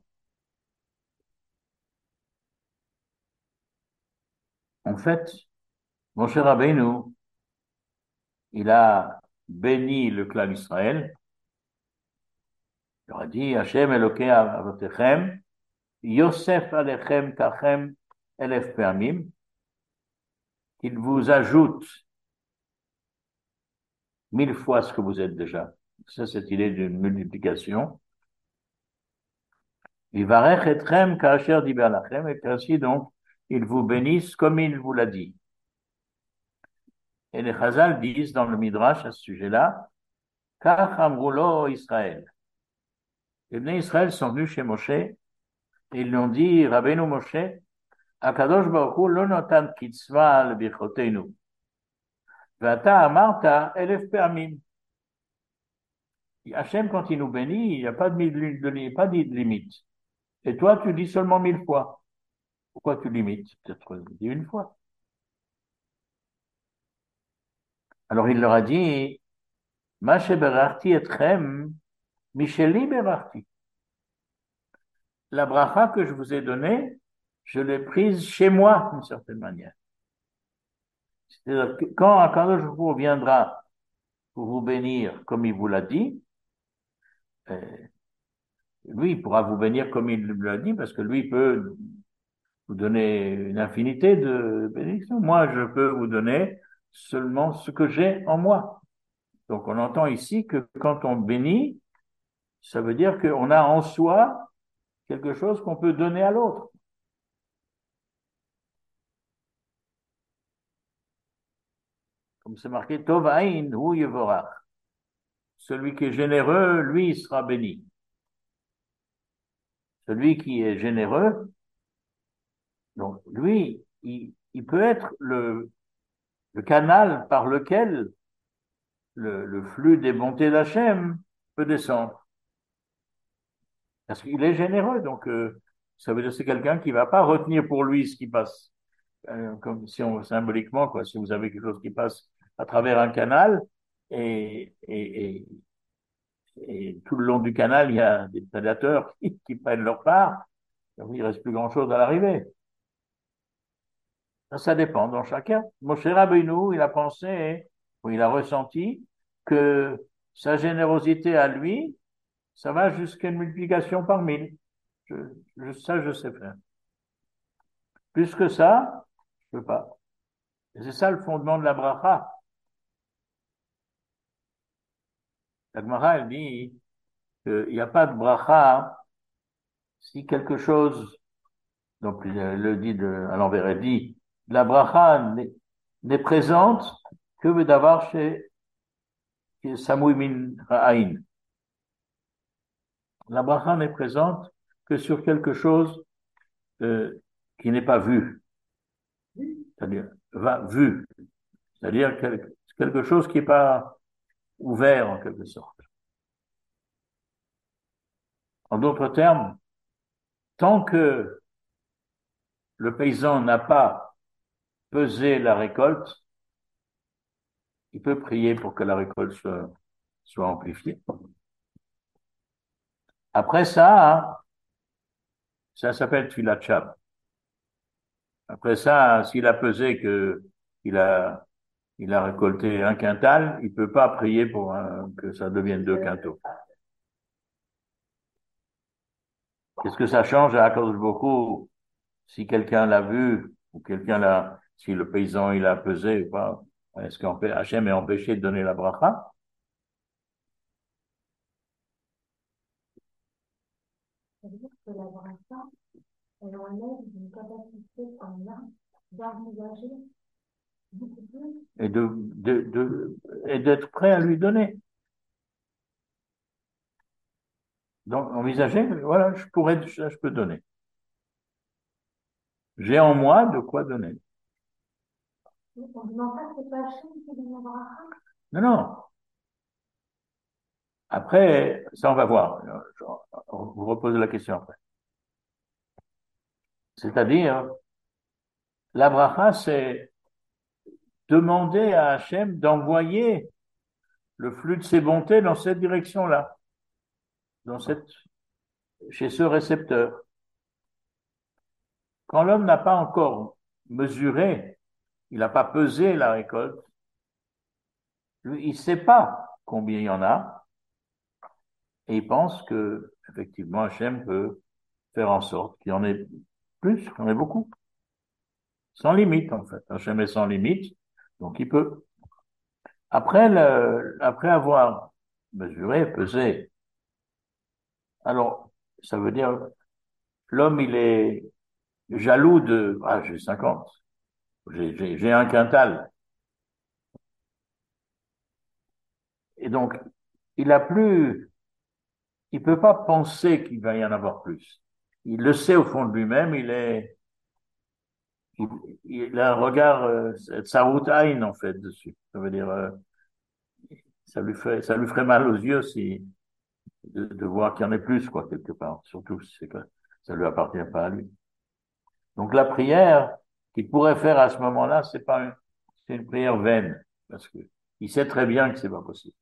En fait, mon cher Rabbeinu, il a béni le clan d'Israël. Il leur a dit, Hachem Elokei Avotechem, Yosef Alechem Kachem Elef Peamim, qu'il vous ajoute mille fois ce que vous êtes déjà. Ça, cette idée d'une multiplication. Vivarech etchem kaasher diber lachem, et ainsi donc, il vous bénisse comme il vous l'a dit. Et les Chazal disent dans le Midrash à ce sujet-là, Kach amrulo Israël. Les Bnei Israël sont venus chez Moshe, et ils lui ont dit, Rabbeinu Moshe, Akadosh Baruch Hu lo notan kitzva al birchoteinu. Vata amarta elef pe'amim. Hachem, quand il nous bénit, il n'y a pas de, de, pas de limite. Et toi, tu dis seulement mille fois. Pourquoi tu limites? Peut-être dis une fois. Alors il leur a dit, Ma sheberarti etchem, Micheli berarti. La bracha que je vous ai donnée, je l'ai prise chez moi, d'une certaine manière. C'est-à-dire que quand Akadosh Baruch Hu viendra pour vous bénir comme il vous l'a dit, euh, lui, il pourra vous bénir comme il l'a dit, parce que lui peut vous donner une infinité de bénédictions. Moi, je peux vous donner seulement ce que j'ai en moi. Donc, on entend ici que quand on bénit, ça veut dire qu'on a en soi quelque chose qu'on peut donner à l'autre. Comme c'est marqué, Tov Ain hu yevorach. Celui qui est généreux, lui, il sera béni. Celui qui est généreux, donc lui, il, il peut être le, le canal par lequel le, le flux des bontés d'Hachem peut descendre. Parce qu'il est généreux, donc euh, ça veut dire que c'est quelqu'un qui va pas retenir pour lui ce qui passe. Euh, comme si on, symboliquement, quoi, si vous avez quelque chose qui passe à travers un canal, et, et, et, et tout le long du canal, il y a des prédateurs qui, qui prennent leur part, donc il reste plus grand-chose à l'arrivée. Ça, ça dépend dans chacun. Moshe Rabbeinu, il a pensé, ou il a ressenti que sa générosité à lui, ça va jusqu'à une multiplication par mille. Je, je, ça, je sais faire. Plus que ça, je peux pas. Et c'est ça le fondement de la bracha. La Gemara, elle dit qu'il n'y a pas de bracha si quelque chose, donc elle le dit de, à l'envers, elle dit, la bracha n'est présente que d'avoir chez Samouy min Ra'ain. La bracha n'est présente que sur quelque chose euh, qui n'est pas vu. C'est-à-dire, va, vu. C'est-à-dire quelque, quelque chose qui n'est pas ouvert en quelque sorte. En d'autres termes, tant que le paysan n'a pas pesé la récolte, il peut prier pour que la récolte soit, soit amplifiée. Après ça, hein, ça s'appelle Tfilat Shab. Après ça, s'il a pesé que il a il a récolté un quintal, il peut pas prier pour un, que ça devienne deux quintaux. Qu'est-ce que ça change à cause de beaucoup si quelqu'un l'a vu ou quelqu'un l'a, si le paysan il a pesé ou pas? Est-ce qu'Hachem est empêché de donner la bracha? Ça veut dire que la bracha, elle enlève une capacité qu'on a d'envisager beaucoup plus. Et de, de, de, et d'être prêt à lui donner. Donc, envisager, voilà, je pourrais, je, je peux donner. J'ai en moi de quoi donner. On ne demande pas que c'est pas Hachem qui donne la bracha. Non, non. Après, ça, on va voir. Je vous repose la question après. C'est-à-dire, la bracha, c'est demander à Hachem d'envoyer le flux de ses bontés dans cette direction-là, dans cette, chez ce récepteur. Quand l'homme n'a pas encore mesuré, il n'a pas pesé la récolte, lui, il ne sait pas combien il y en a, et il pense que, effectivement, Hachem peut faire en sorte qu'il y en ait plus, qu'il y en ait beaucoup. Sans limite, en fait. Hachem est sans limite, donc il peut. Après, le, après avoir mesuré, pesé, alors, ça veut dire, l'homme, il est jaloux de, ah, j'ai cinquante, j'ai, j'ai, j'ai un quintal. Et donc, il a plus, il peut pas penser qu'il va y en avoir plus. Il le sait au fond de lui-même, il est, il, il a un regard, euh, tsarut ayn, en fait, dessus. Ça veut dire, euh, ça lui fait, ça lui ferait mal aux yeux si, de, de voir qu'il y en ait plus, quoi, quelque part. Surtout si c'est que ça lui appartient pas à lui. Donc, la prière qu'il pourrait faire à ce moment-là, c'est pas une, c'est une prière vaine. Parce que il sait très bien que c'est pas possible.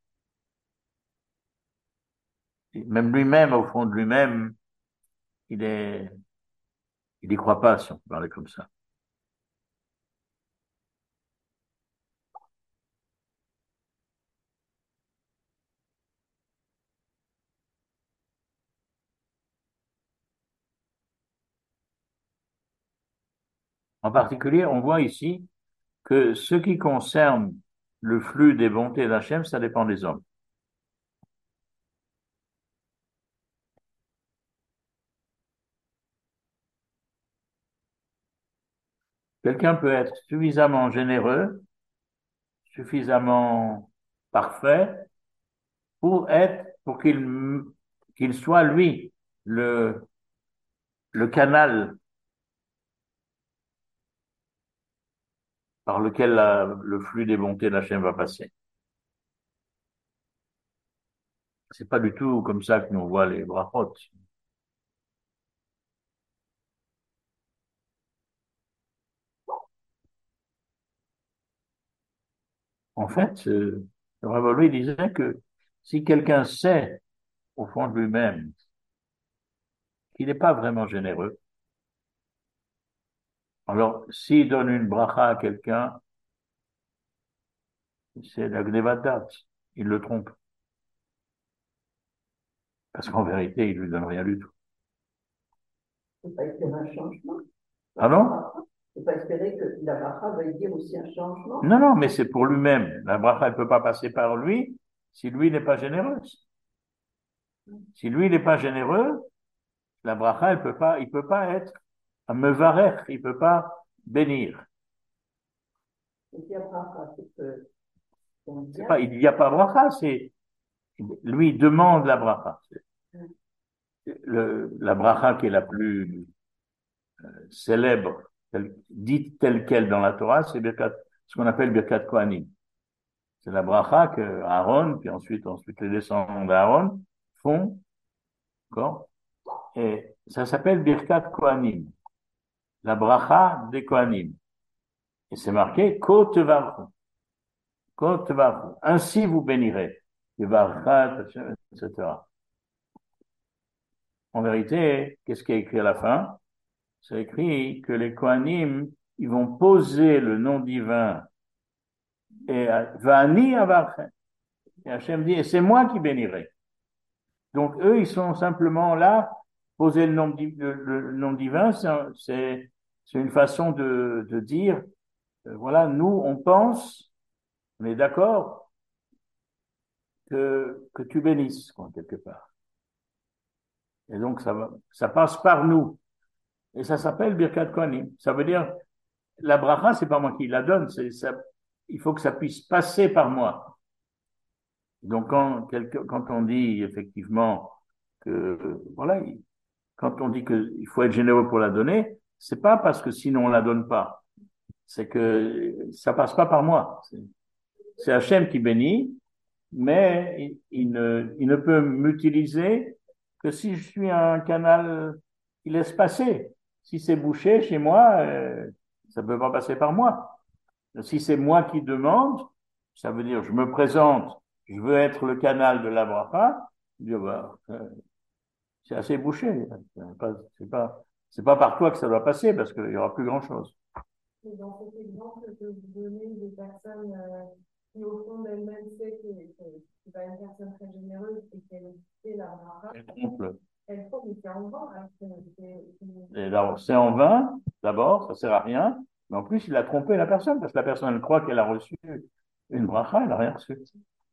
Et même lui-même, au fond de lui-même, il est, il y croit pas, si on peut parler comme ça. En particulier, on voit ici que ce qui concerne le flux des bontés d'Hachem, ça dépend des hommes. Quelqu'un peut être suffisamment généreux, suffisamment parfait pour être, pour qu'il, qu'il soit lui le, le canal par lequel la, le flux des bontés d'Hachem va passer. C'est pas du tout comme ça que nous voit les brachot. En fait, euh, le Rav lui disait que si quelqu'un sait au fond de lui-même qu'il n'est pas vraiment généreux, alors s'il donne une bracha à quelqu'un, c'est la gnevadat, il le trompe. Parce qu'en vérité, il lui donne rien du tout. Il ne faut pas espérer un changement. Ah non? Il ne faut pas espérer que la bracha veuille dire aussi un changement. Non, non, mais c'est pour lui-même. La bracha, elle ne peut pas passer par lui si lui n'est pas généreux. Si lui n'est pas généreux, la bracha, elle peut pas, il peut pas être un mevarech, il peut pas bénir. Et si la bracha, c'est que on C'est vient, pas, il n'y a pas bracha, c'est, lui demande la bracha. Le, la bracha qui est la plus célèbre, telle, dite telle quelle dans la Torah, c'est Birkat, ce qu'on appelle Birkat Kohanim. C'est la bracha que Aaron, puis ensuite, ensuite les descendants d'Aaron font, d'accord? Et ça s'appelle Birkat Kohanim, la bracha des Kohanim. Et c'est marqué Ko tevarchu, Ko tevarchu. Ainsi vous bénirez, Tevarchat, et cetera. En vérité, qu'est-ce qui est écrit à la fin? C'est écrit que les Kohanim, ils vont poser le nom divin et Vani avarchem. Et Hachem dit, et c'est moi qui bénirai. Donc eux, ils sont simplement là, poser le nom, le, le nom divin, c'est, c'est une façon de, de dire, euh, voilà, nous, on pense, on est d'accord que, que tu bénisses, quoi, quelque part. Et donc, ça va, ça passe par nous. Et ça s'appelle Birkat Kohanim. Ça veut dire, la bracha, c'est pas moi qui la donne, c'est ça, il faut que ça puisse passer par moi. Donc, quand, quand on dit effectivement que, voilà, quand on dit qu'il faut être généreux pour la donner, c'est pas parce que sinon on la donne pas. c'est que ça passe pas par moi. C'est, c'est Hachem qui bénit, mais il, il ne, il ne peut m'utiliser que si je suis un canal qui laisse passer. Si c'est bouché chez moi, euh, ça ne peut pas passer par moi. Si c'est moi qui demande, ça veut dire je me présente, je veux être le canal de la bracha, je dis, bah, euh, c'est assez bouché. C'est pas, c'est pas, c'est pas par toi que ça doit passer parce qu'il y aura plus grand chose. Et dans cet exemple que vous donnez des personnes euh, qui, au fond d'elles-mêmes, savent que c'est pas une personne très généreuse et qu'elle fait la bracha, Elle trompe. elle trompe, mais c'est en vain. Hein, c'est, c'est... Et alors, c'est en vain, d'abord, ça sert à rien, mais en plus, il a trompé la personne parce que la personne, elle croit qu'elle a reçu une bracha, elle n'a rien reçu.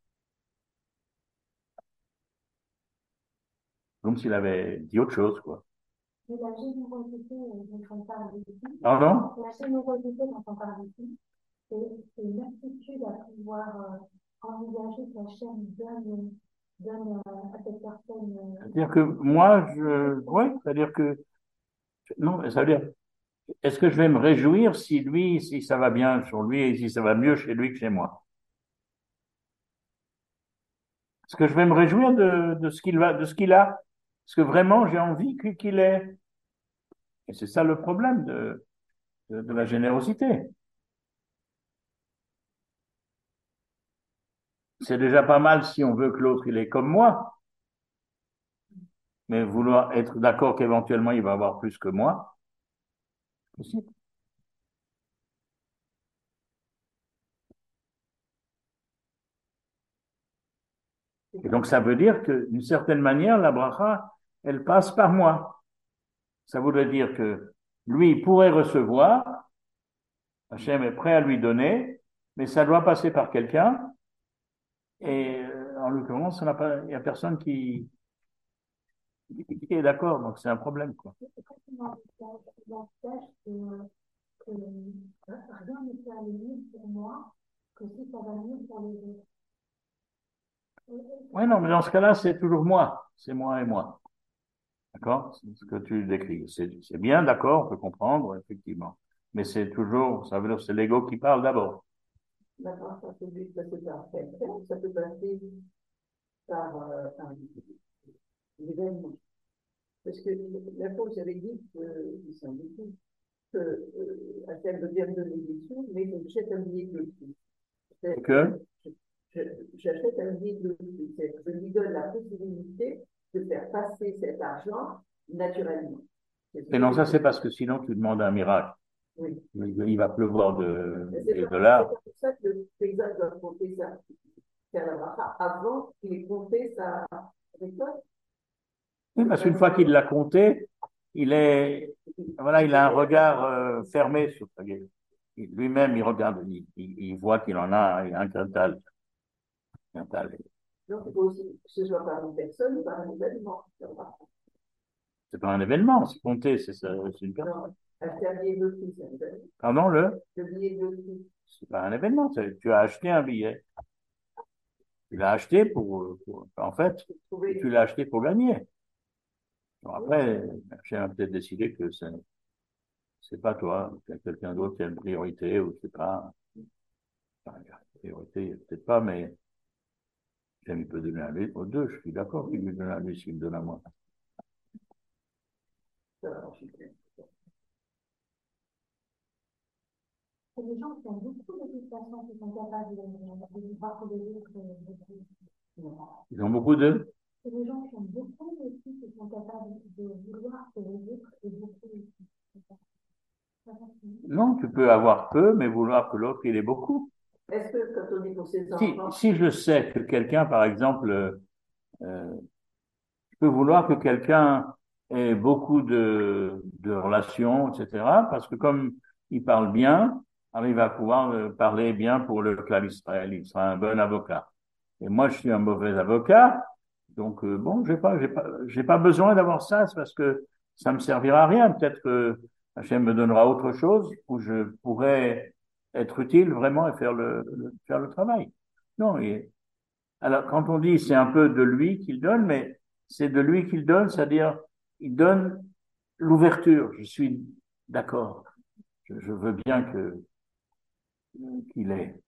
Comme s'il avait dit autre chose, quoi. Mais la générosité dont on parle ici, Pardon? la générosité dont on parle ici, c'est, c'est une aptitude à pouvoir euh, envisager que la chaîne donne, donne euh, à cette personne. Euh, C'est-à-dire que moi, je, ouais, c'est-à-dire que, non, ça veut dire, est-ce que je vais me réjouir si lui, si ça va bien sur lui et si ça va mieux chez lui que chez moi? Est-ce que je vais me réjouir de, de ce qu'il va, de ce qu'il a? Parce que vraiment, j'ai envie que- qu'il ait. Et c'est ça le problème de, de, de la générosité. C'est déjà pas mal si on veut que l'autre, il est comme moi, mais vouloir être d'accord qu'éventuellement il va avoir plus que moi, c'est possible. Et donc, ça veut dire que, d'une certaine manière, la bracha, elle passe par moi. Ça voudrait dire que lui, il pourrait recevoir, Hachem est prêt à lui donner, mais ça doit passer par quelqu'un. Et euh, en l'occurrence, il n'y a personne qui, qui est d'accord, donc c'est un problème, quoi. c'est complètement l'avantage que, que euh, rien ne peut aller mieux pour moi que si ça va mieux pour les autres. Oui, non, mais dans ce cas-là, c'est toujours moi. C'est moi et moi. D'accord? C'est ce que tu décris. C'est, c'est bien, d'accord, on peut comprendre, effectivement. Mais c'est toujours, ça veut dire, c'est l'ego qui parle d'abord. D'accord, ça peut passer par quelqu'un, ça peut passer par euh, un événement. Parce que la fois, j'avais dit que, il semble que, euh, à terme de bien donner des sous, mais que j'achète un billet de plus. Et que? J'achète un billet de plus. Je lui donne la possibilité de faire passer cet argent naturellement. Et non, ça, c'est parce que sinon, tu demandes un miracle. Oui. Il va pleuvoir de, C'est des pour, dollars. c'est pour ça que le paysan doit compter ça, faire la bracha avant qu'il ait compté sa récolte. Oui, parce qu'une fois qu'il l'a compté, il est, voilà, il a un regard euh, fermé sur sa gueule. Lui-même, il regarde, il, il, il voit qu'il en a un quintal. quintal. Donc, il faut aussi que ce soit par une personne ou par un événement. C'est pas un événement, c'est compté, c'est ça, c'est une personne. Non, acheter un billet de prix, c'est un événement. Pardon, le? Le billet de prix. C'est pas un événement, c'est- tu as acheté un billet. Tu l'as acheté pour, pour- en fait, tu l'as acheté pour gagner. Bon, après, j'ai peut-être décidé que c'est, c'est pas toi, qu'il y a quelqu'un d'autre qui a une priorité, ou c'est pas, enfin, il y a une priorité, peut-être pas, mais j'aime, il peut donner à lui, aux deux, je suis d'accord qu'il lui donne à lui s'il me donne à moi. C'est des gens qui ont beaucoup de toute façon qui sont capables de, de, de voir que les autres. Euh, Ils ont beaucoup de? C'est des gens qui ont beaucoup aussi qui sont capables de vouloir que les autres aient beaucoup aussi. Non, tu peux avoir peu, mais vouloir que l'autre, il ait beaucoup. Est-ce que quand on dit pour ses Si, enfants, si je sais que quelqu'un, par exemple, euh, je peux vouloir que quelqu'un ait beaucoup de, de relations, et cetera, parce que comme il parle bien, alors il va pouvoir euh, parler bien pour le clan Israël, il sera un bon avocat. Et moi, je suis un mauvais avocat, donc euh, bon, j'ai pas, j'ai pas, j'ai pas besoin d'avoir ça, c'est parce que ça me servira à rien. Peut-être que Hachem me donnera autre chose où je pourrais être utile vraiment et faire le, le- faire le travail. Non, et, alors quand on dit c'est un peu de lui qu'il donne, mais c'est de lui qu'il donne, c'est-à-dire il donne l'ouverture. Je suis d'accord. Je, je veux bien que qu'il est.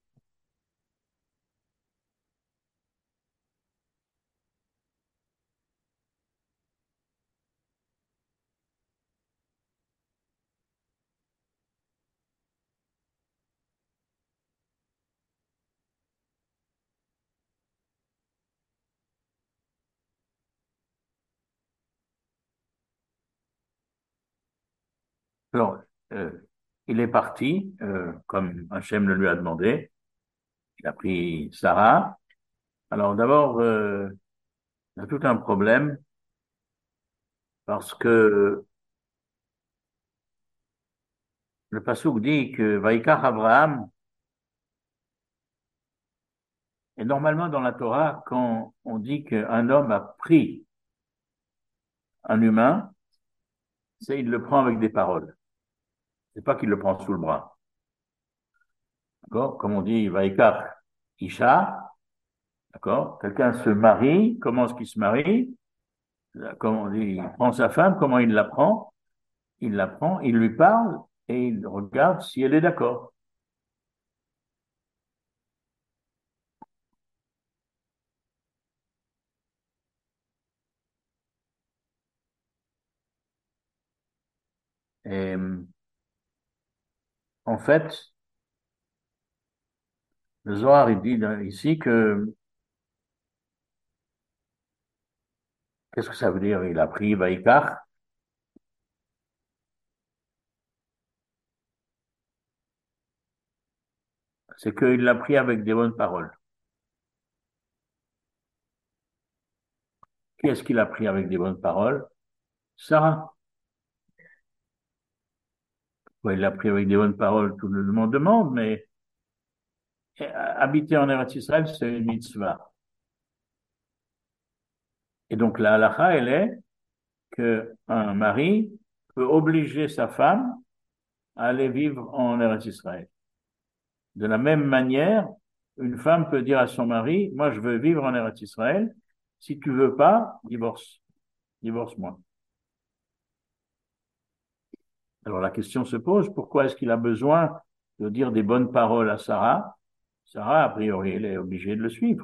Alors, euh, il est parti, euh, comme Hachem le lui a demandé. Il a pris Sarah. Alors d'abord, euh, il y a tout un problème parce que le passouk dit que Vaïkach Abraham, et normalement dans la Torah, quand on dit qu'un homme a pris un humain, c'est il le prend avec des paroles. C'est pas qu'il le prend sous le bras. D'accord? Comme on dit Vaïkach Isha, d'accord? Quelqu'un se marie, comment est-ce qu'il se marie? Comme on dit, il prend sa femme, comment il la prend? Il la prend, il lui parle et il regarde si elle est d'accord. Et en fait, le Zohar, il dit ici que, qu'est-ce que ça veut dire? Il a pris Vaïkach. C'est qu'il l'a pris avec des bonnes paroles. Qui est-ce qu'il a pris avec des bonnes paroles? Sarah. Ouais, il l'a pris avec des bonnes paroles, tout le monde demande, mais habiter en Eretz Israël, c'est une mitzvah. Et donc la halakha, elle est qu'un mari peut obliger sa femme à aller vivre en Eretz Israël. De la même manière, une femme peut dire à son mari, moi je veux vivre en Eretz Israël, si tu veux pas, divorce, divorce-moi. Alors la question se pose, pourquoi est-ce qu'il a besoin de dire des bonnes paroles à Sarah? Sarah, a priori, elle est obligée de le suivre.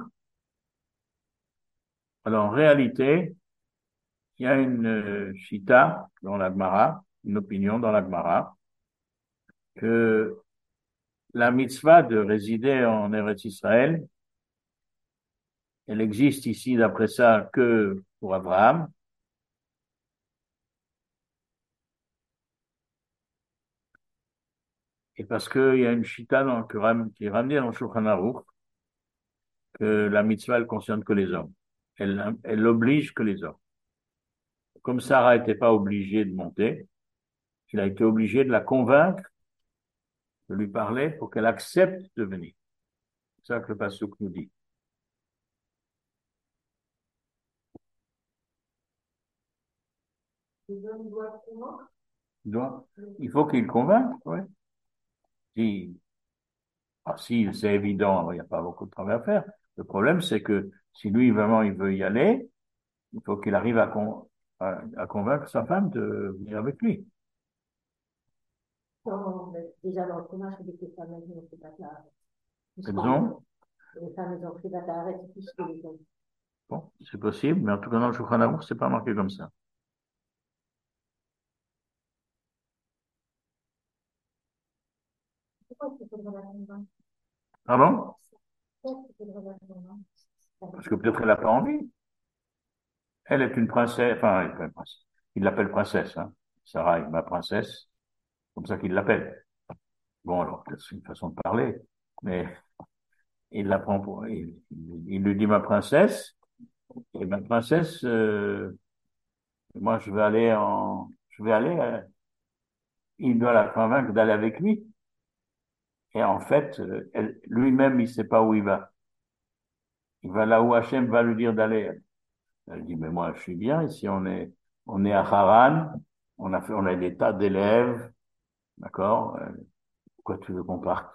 Alors en réalité, il y a une euh, chita dans la Gemara, une opinion dans la Gemara, que la mitzvah de résider en Eretz Israël, elle existe ici, d'après ça, que pour Abraham. Et parce qu'il y a une chita dans, qui est ramenée dans le Shulchan Aruch, que la mitzvah, elle concerne que les hommes. Elle, elle oblige que les hommes. Comme Sarah n'était pas obligée de monter, il a été obligé de la convaincre, de lui parler pour qu'elle accepte de venir. C'est ça que le pasuk nous dit. Les hommes doivent convaincre. Donc, il faut qu'il convainque, ouais. Si, ah, si c'est évident, il n'y a pas beaucoup de travail à faire. Le problème, c'est que si lui, vraiment, il veut y aller, il faut qu'il arrive à, con, à, à convaincre sa femme de venir avec lui. Non, mais déjà dans le commun, je dis que les femmes, elles n'ont fait pas de la Raison? Les femmes, elles ont fait pas de la plus que les hommes. Bon, c'est possible, mais en tout cas, dans le Shulchan Aruch, c'est pas marqué comme ça. Pourquoi est-ce qu'il faudrait la convaincre? Pardon? Pourquoi est-ce qu'il faudrait la convaincre? Parce que peut-être elle n'a pas envie. Elle est une princesse, enfin, elle est pas une princesse. Il l'appelle princesse, hein. Sarah est ma princesse, comme ça qu'il l'appelle. Bon, alors, peut-être c'est une façon de parler, mais il la prend pour, il, il lui dit ma princesse, et ma princesse, euh, moi, je vais aller en, je vais aller, euh, il doit la convaincre d'aller avec lui. Et en fait, euh, elle, lui-même, il sait pas où il va. Il va là où Hachem va lui dire d'aller. Elle dit, mais moi, je suis bien ici, on est, on est à Haran, on a fait, on a des tas d'élèves, d'accord? Euh, pourquoi tu veux qu'on parte?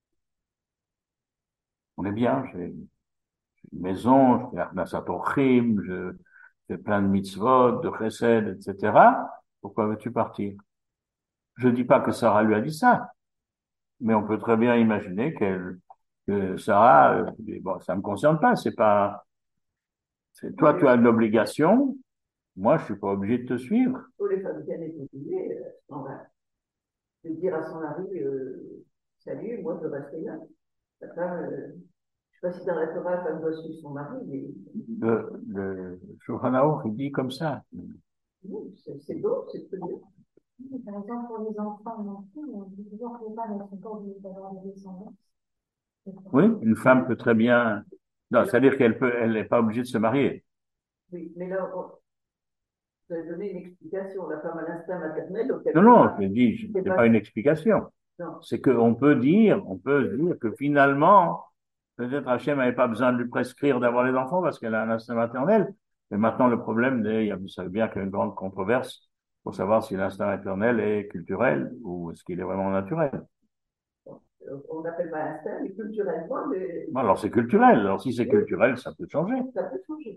On est bien, j'ai une maison, je fais Achnasat Orchim, je fais plein de mitzvot, de chesed, et cetera. Pourquoi veux-tu partir? Je dis pas que Sarah lui a dit ça, mais on peut très bien imaginer qu'elle, que Sarah, euh, bon, ça me concerne pas, c'est pas, c'est, toi, tu as une obligation, moi, je suis pas obligé de te suivre. Pour les femmes bien évoluées, euh, on va de dire à son mari, euh, salut, moi je reste là. La femme, euh, je ne sais pas si dans la Torah, la femme doit suivre son mari, mais Le, le Shulchan Aruch, il dit comme ça. oui, c'est c'est beau, c'est très bien. Par exemple, pour les enfants non plus, on dit toujours que les femmes ne sont pas obligées d'avoir des descendants. Oui, une femme peut très bien, non, c'est-à-dire qu'elle peut, elle n'est pas obligée de se marier. Oui, mais là, on, vous avez donné une explication. La femme a l'instinct maternel, donc elle Non, ne peut non, pas. je dis, C'est c'est pas pas une ça. explication. Non. C'est qu'on peut dire, on peut dire que finalement, peut-être Hachem n'avait pas besoin de lui prescrire d'avoir les enfants parce qu'elle a un instinct maternel. Mais maintenant, le problème, il y a, vous savez bien qu'il y a une grande controverse pour savoir si l'instinct maternel est culturel ou est-ce qu'il est vraiment naturel. Euh, On n'appelle pas l'instinct, mais culturellement, mais Bon, alors c'est culturel. Alors si c'est culturel, ça peut changer. ça peut changer.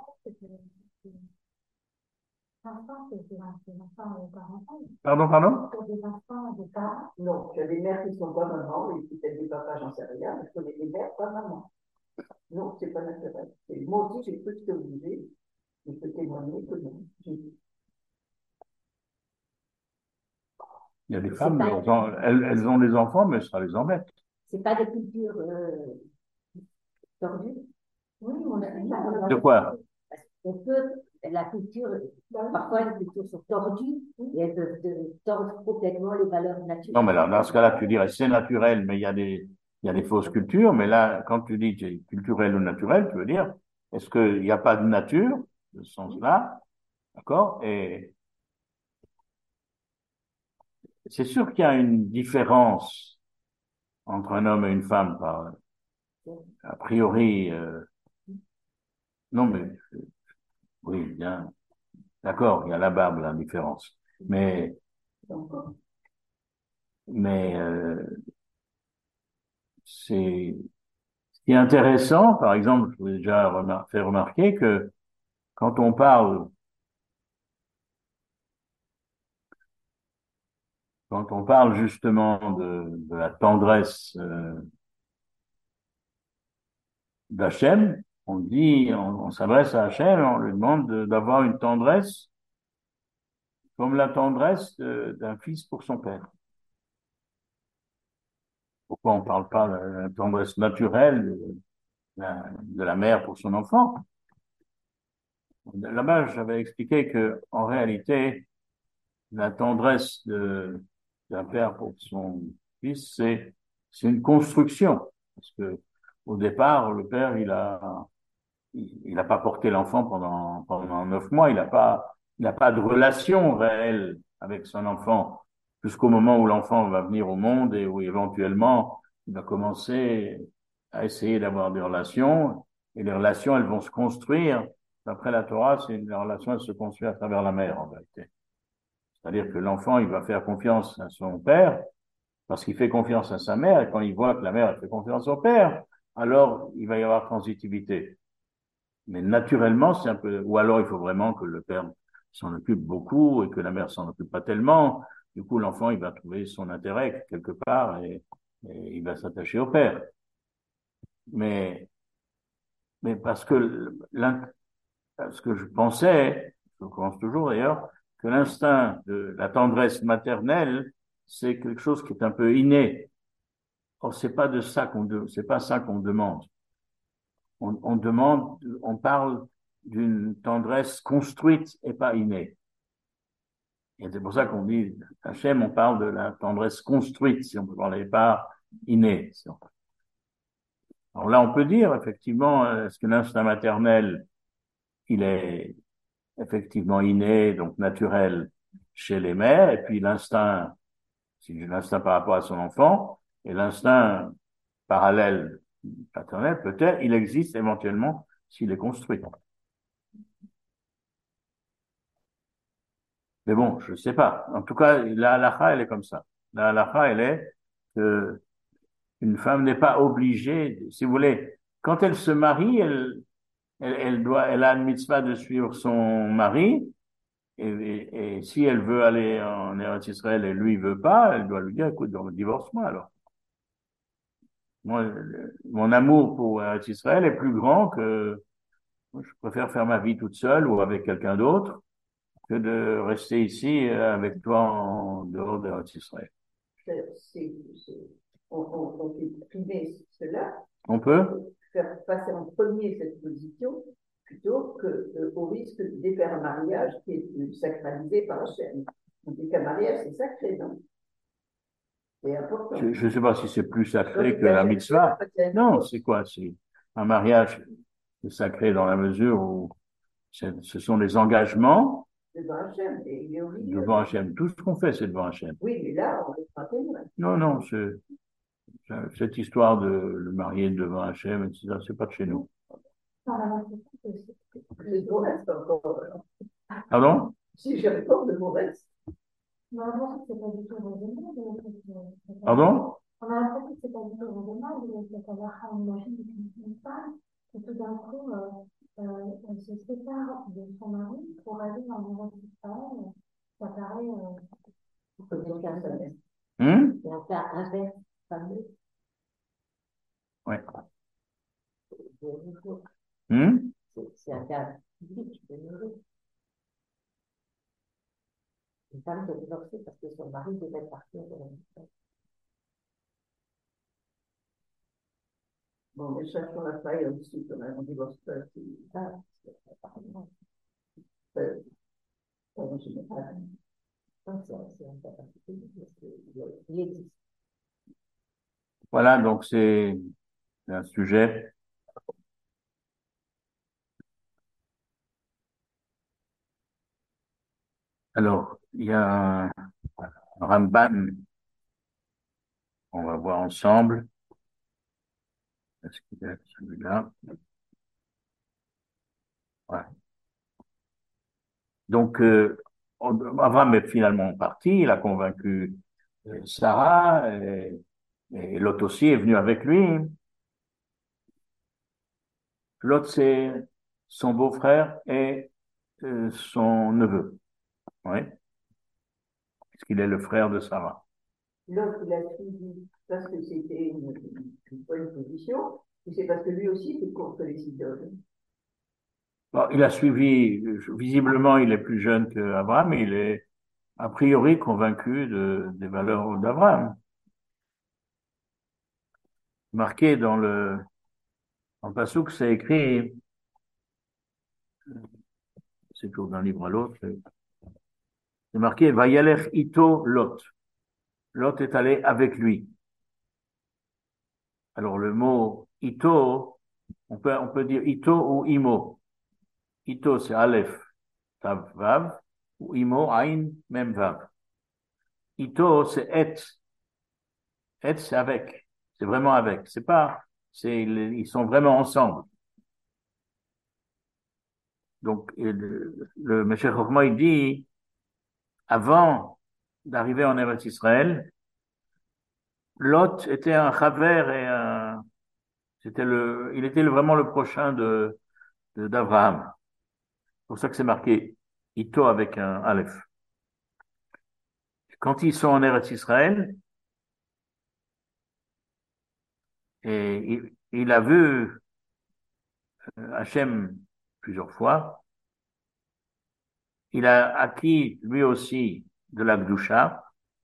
Enfants, c'est des enfants de parents. Pardon, pardon? Pour des enfants de parents. Non, il y a des mères qui ne sont pas maman, et peut-être des papas, j'en sais rien, mais je connais des mères pas maman. Non, c'est pas naturel. Et moi aussi, j'ai cru ce que vous disiez, je peux témoigner que non. Il y a des femmes, elles ont, elles, elles ont des enfants, mais ça les embête. C'est pas des cultures euh, tordues. Oui, on a dit. De quoi? On peut, la culture, parfois les cultures sont tordues et elles peuvent de- tordre complètement les valeurs naturelles. Non, mais là, dans ce cas-là, tu dirais c'est naturel, mais il y a des, il y a des fausses cultures. Mais là, quand tu dis c'est culturel ou naturel, tu veux dire, est-ce qu'il n'y a pas de nature, de ce sens-là, d'accord? Et c'est sûr qu'il y a une différence entre un homme et une femme, par, a priori, euh, non, mais, oui, bien, d'accord, il y a la barbe, la différence. Mais, mais, euh, c'est, ce qui est intéressant, par exemple, je vous ai déjà remar fait remarquer que quand on parle, quand on parle justement de, de la tendresse euh, d'Hachem, on dit, on, on s'adresse à Hachem, on lui demande de- d'avoir une tendresse comme la tendresse de- d'un fils pour son père. Pourquoi on ne parle pas de la tendresse naturelle de la, de la mère pour son enfant? Là-bas, j'avais expliqué que, en réalité, la tendresse de, d'un père pour son fils, c'est, c'est une construction. Parce que, au départ, le père, il a, il n'a pas porté l'enfant pendant, pendant neuf mois, il n'a pas, il n'a pas de relation réelle avec son enfant jusqu'au moment où l'enfant va venir au monde et où éventuellement il va commencer à essayer d'avoir des relations et les relations, elles vont se construire. D'après la Torah, c'est une relation, elle se construit à travers la mère, en vérité. C'est-à-dire que l'enfant, il va faire confiance à son père parce qu'il fait confiance à sa mère et quand il voit que la mère elle fait confiance au père, alors il va y avoir transitivité. Mais naturellement, c'est un peu, ou alors il faut vraiment que le père s'en occupe beaucoup et que la mère s'en occupe pas tellement. Du coup, l'enfant, il va trouver son intérêt quelque part et, et il va s'attacher au père. Mais, mais parce que parce que je pensais, je pense toujours d'ailleurs, que l'instinct de la tendresse maternelle, c'est quelque chose qui est un peu inné. Or, c'est pas de ça qu'on, de, c'est pas ça qu'on demande. On, on demande, on parle d'une tendresse construite et pas innée. Et c'est pour ça qu'on dit, Hachem, on parle de la tendresse construite, si on peut parler pas innée. Si on... Alors là, on peut dire, effectivement, est-ce que l'instinct maternel, il est effectivement inné, donc naturel chez les mères, et puis l'instinct, si l'instinct par rapport à son enfant, et l'instinct parallèle paternel, peut-être, il existe éventuellement s'il est construit. Mais bon, je ne sais pas. En tout cas, la halakha, elle est comme ça. La halakha, elle est que une femme n'est pas obligée, si vous voulez, quand elle se marie, elle, elle, elle doit, elle a une mitzvah de suivre son mari, et, et, et si elle veut aller en Eretz Israël et lui veut pas, elle doit lui dire, écoute, donc, divorce-moi alors. Moi, le- mon amour pour Eretz Israël est plus grand que moi, je préfère faire ma vie toute seule ou avec quelqu'un d'autre que de rester ici euh, avec toi en dehors d'Eretz Israël. C'est, c'est, c'est- on, on, on fait primer cela, On peut? faire passer en premier cette position, plutôt que euh, au risque de défaire un mariage qui est euh, sacralisé par la chaîne. On dit qu'un mariage, c'est sacré, non? C'est important. Je ne sais pas si c'est plus sacré Donc, que la il y a- mitzvah. il y a- Non, c'est quoi? C'est un mariage c'est sacré dans la mesure où c'est- ce sont des engagements devant Hachem, et il est au milieu. devant Hachem. Tout ce qu'on fait, c'est devant Hachem. Oui, mais là, on est pas témoin. Non, non, c'est, c'est- cette histoire de le marier devant Hachem, et cetera, c'est pas de chez nous. Dans la réflexion, c'est- Le bon reste encore. Pardon? Si je réponds le bon reste. On a l'impression que c'est pas du tout raisonnable. de- de- de- Pardon? On a l'impression que c'est pas du tout raisonnable de cette halakha. On imagine une femme qui tout d'un coup euh, euh, elle se sépare de son mari pour aller dans le monde Israël. Ça paraît. Euh, Il faut bien faire ça. Hum? C'est un cas inverse, fameux. Ouais. de nouveau. Hum? C'est c'est un cas public de nouveau. Une femme qui a divorcé parce que son mari devait partir de la maison. Bon, mais cherchons la faille au-dessus quand même, on divorce pas. Ah, c'est apparemment. Euh, en général. Non, c'est c'est un cas particulier parce qu'il existe. Voilà, donc c'est un sujet. Alors, il y a un Ramban, on va voir ensemble. Est-ce qu'il est celui-là? Voilà. Donc, euh, Abraham est finalement parti, il a convaincu euh, Sarah, et, et Lot aussi est venu avec lui. Lot, c'est son beau-frère et euh, son neveu, oui, puisqu'il est le frère de Sarah. L'autre, il a suivi parce que c'était une, une bonne position, ou c'est parce que lui aussi était contre les idoles. Bon, il a suivi, visiblement, il est plus jeune qu'Abraham, mais il est a priori convaincu de, des valeurs d'Abraham. Marqué dans le, en passouk, c'est écrit, c'est toujours d'un livre à l'autre, c'est marqué, Vayalech ito Lot. Lot est allé avec lui. Alors le mot ito, on peut, on peut dire ito ou imo. Ito, c'est Aleph, Tav, Vav, ou imo, Ain, même Vav. Ito, c'est et. Et, c'est avec. C'est vraiment avec. C'est pas, c'est, ils sont vraiment ensemble. Donc, le, le Meshech Chochma, il dit, avant d'arriver en Eretz Israël, Lot était un chaver et un, c'était le, il était le, vraiment le prochain de, de d'Abraham. C'est pour ça que c'est marqué Ito avec un Aleph. Quand ils sont en Eretz Israël, et il, il a vu euh, Hachem plusieurs fois, il a acquis lui aussi de la Gdusha,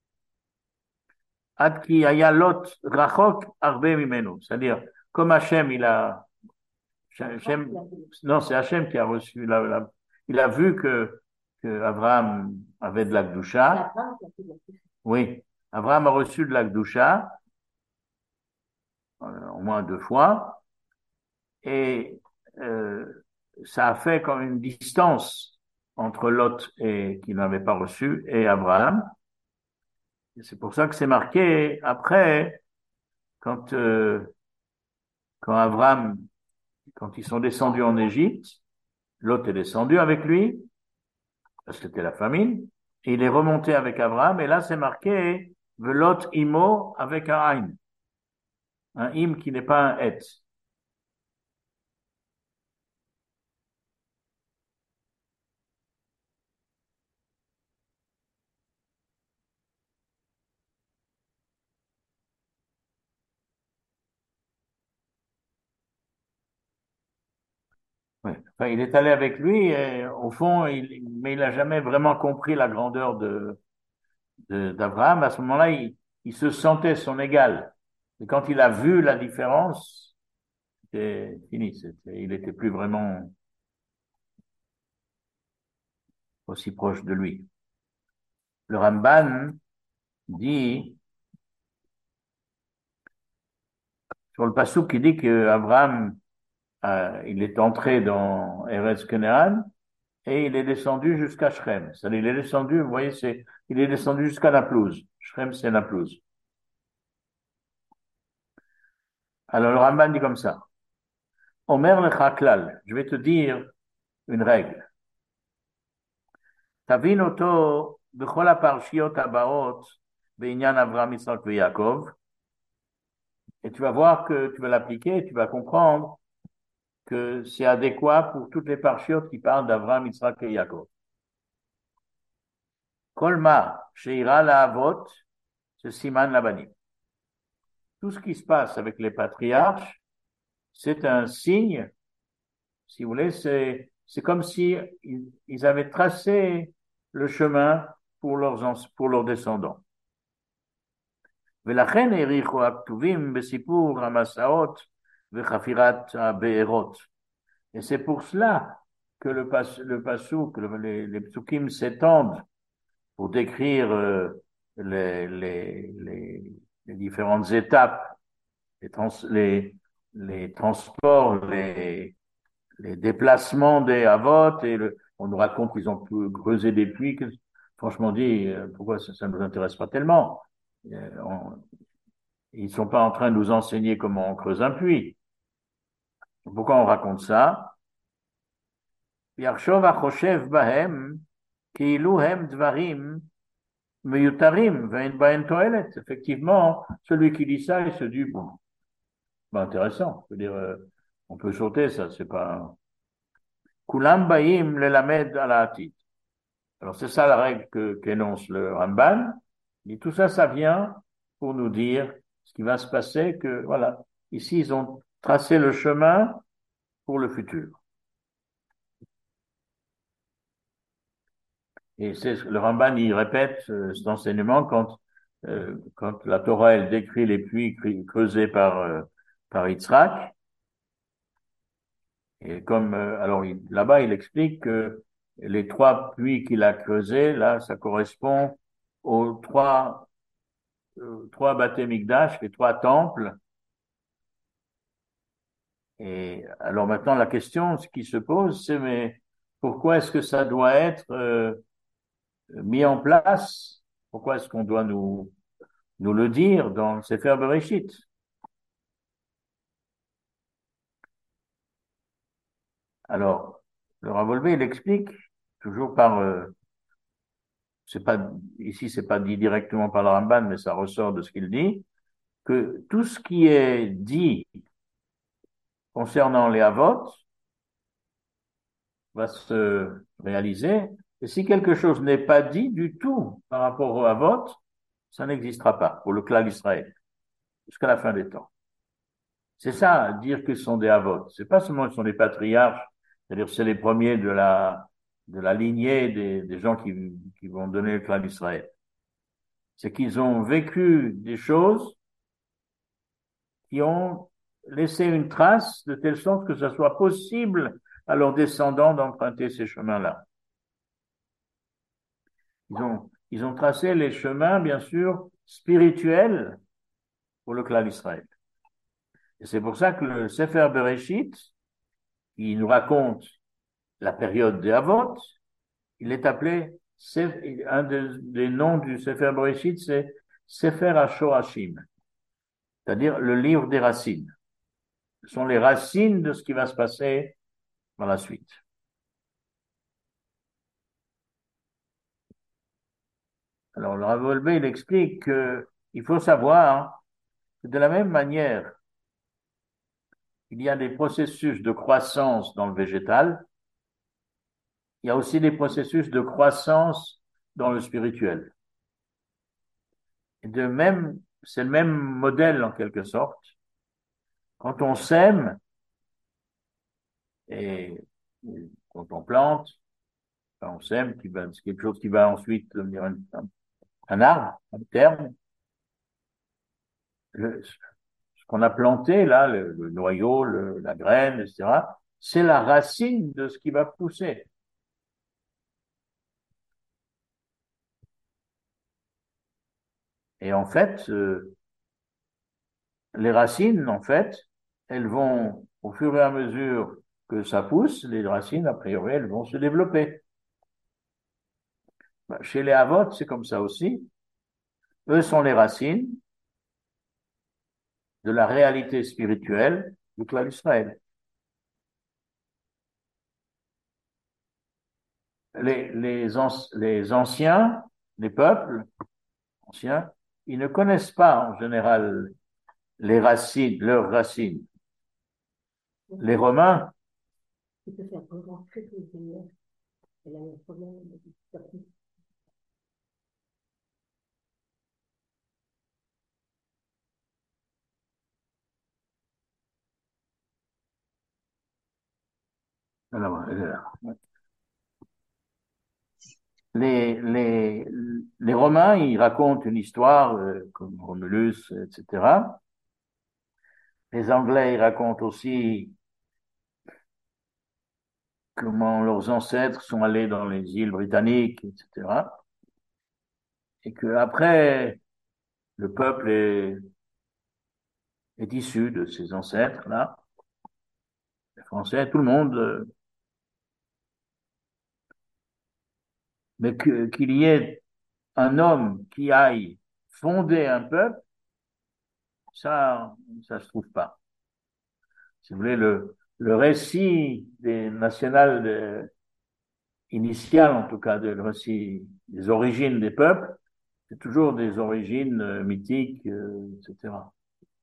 Ad ki haya Lot rachok arbe mimenu. C'est-à-dire, comme Hachem, il a, Hachem, non, c'est Hachem qui a reçu la, la- il a vu que, que Abraham avait de la Gdusha. Oui, Abraham a reçu de la Gdusha, euh, au moins deux fois, et euh, ça a fait comme une distance entre Lot et qui n'avait pas reçu et Abraham. Et c'est pour ça que c'est marqué après, quand euh, quand Abraham, quand ils sont descendus en Égypte, Lot est descendu avec lui, parce que c'était la famine, et il est remonté avec Abraham, et là c'est marqué Velot imo avec un aïn, un im qui n'est pas un et. Ouais. Enfin, il est allé avec lui, et, au fond, il, mais il n'a jamais vraiment compris la grandeur de, de- d'Abraham. À ce moment-là, il, il se sentait son égal. Et quand il a vu la différence, c'était fini. C'était, il n'était plus vraiment aussi proche de lui. Le Ramban dit, sur le passouk qui dit qu'Abraham, euh, il est entré dans Eretz Canaan et il est descendu jusqu'à Shrem. C'est-à-dire, il est descendu, vous voyez, c'est, il est descendu jusqu'à Naplouse. Shrem, c'est Naplouse. Alors, le Ramban dit comme ça. Omer lecha klal. Je vais te dire une règle. Tavin oto b'chol haparshiot habaot be'inyan Avraham, Yitzhak et Yaakov. Et tu vas voir que tu vas l'appliquer et tu vas comprendre que c'est adéquat pour toutes les parchiotes qui parlent d'Avraham, Yitzhak et Yaakov. Kolma, sheira la avot, c'est siman labanim. Tout ce qui se passe avec les patriarches, c'est un signe, si vous voulez, c'est, c'est comme si ils, ils avaient tracé le chemin pour leurs, pour leurs descendants. ולכן העריכו הכתובים בסיפור המסעות וחפירת הבארות. Et c'est pour cela que le, pas, le pasouk, le, les, les psukim s'étendent pour décrire euh, les, les, les, les différentes étapes, les, trans, les, les transports, les, les déplacements des Havot, et le, on nous raconte qu'ils ont pu creuser des puits. Que, franchement dit, pourquoi ça ne nous intéresse pas tellement? On, ils ne sont pas en train de nous enseigner comment on creuse un puits. Pourquoi on raconte ça? Yarshov achoshev bahem, כאילו הם דברים מיותרים ואין בהם תועלת. Effectivement, celui qui dit ça, il se dit, bon, ben intéressant. Je veux dire, euh, on peut sauter ça, c'est pas... Kulam baim lelamed ala atit. Alors c'est ça la règle que, qu'énonce le Ramban. Et tout ça, ça vient pour nous dire ce qui va se passer, que voilà, ici ils ont tracé le chemin pour le futur. Et c'est le Ramban, il répète euh, cet enseignement quand, euh, quand la Torah, elle décrit les puits creusés par, euh, par Yitzhak. Et comme, euh, alors il, là-bas, il explique que les trois puits qu'il a creusés, là, ça correspond aux trois, euh, trois Bate Mikdash, les trois temples. Et alors maintenant, la question, ce qui se pose, c'est mais pourquoi est-ce que ça doit être euh, mis en place? Pourquoi est-ce qu'on doit nous nous le dire dans le Sefer Bereshit? Alors, le Rav Wolbe, il explique, toujours par, euh, c'est pas, ici c'est pas dit directement par le Ramban, mais ça ressort de ce qu'il dit, que tout ce qui est dit concernant les Havot va se réaliser, et si quelque chose n'est pas dit du tout par rapport aux Havot, ça n'existera pas pour le clan d'Israël, jusqu'à la fin des temps. C'est ça, dire qu'ils sont des Havot. C'est pas seulement qu'ils sont des patriarches, c'est-à-dire c'est les premiers de la, de la lignée des, des gens qui, qui vont donner le clan d'Israël. C'est qu'ils ont vécu des choses qui ont laissé une trace de telle sorte que ce soit possible à leurs descendants d'emprunter ces chemins-là. Ils ont, ils ont tracé les chemins, bien sûr, spirituels pour le clan d'Israël. Et c'est pour ça que le Sefer Bereshit, qui nous raconte la période des Havot, il est appelé, un des, des noms du Sefer Bereshit, c'est Sefer HaShoashim, c'est-à-dire le livre des racines. Ce sont les racines de ce qui va se passer dans la suite. Alors, le Rav Wolbe, il explique qu'il faut savoir que de la même manière, il y a des processus de croissance dans le végétal, il y a aussi des processus de croissance dans le spirituel. Et de même, c'est le même modèle en quelque sorte. Quand on sème, et on plante, enfin, on sème, qui va, c'est quelque chose qui va ensuite devenir un, un, un arbre, à terme. Le, ce qu'on a planté, là, le, le noyau, le, la graine, et cetera, c'est la racine de ce qui va pousser. Et en fait, euh, les racines, en fait, elles vont, au fur et à mesure que ça pousse, les racines, a priori, elles vont se développer. Ben, chez les Havot, c'est comme ça aussi. Eux sont les racines de la réalité spirituelle du clan d'Israël. Les, les, les anciens, les peuples anciens, ils ne connaissent pas en général les racines, leurs racines. Les Romains, Tu peux faire un grand truc, elle a un problème de alors, elle est là. Les, les, les Romains, ils racontent une histoire euh, comme Romulus, et cetera. Les Anglais, ils racontent aussi comment leurs ancêtres sont allés dans les îles britanniques, et cetera. Et que après, le peuple est, est issu de ces ancêtres-là. Les Français, tout le monde. euh, Mais que, qu'il y ait un homme qui aille fonder un peuple, ça, ça se trouve pas. Si vous voulez, le, le récit des nationales de, initial, en tout cas, de, le récit des origines des peuples, c'est toujours des origines euh, mythiques, euh, et cetera.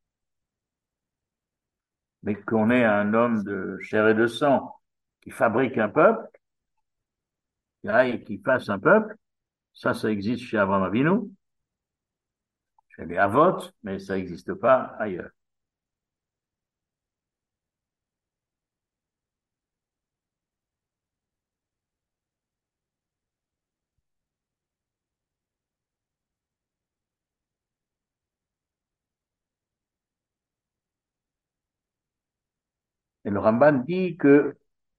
Mais qu'on ait un homme de chair et de sang qui fabrique un peuple, qui aille, qui fasse un peuple, ça, ça existe chez Abraham Avinu, chez les Havot, mais ça n'existe pas ailleurs. Et le Ramban dit que,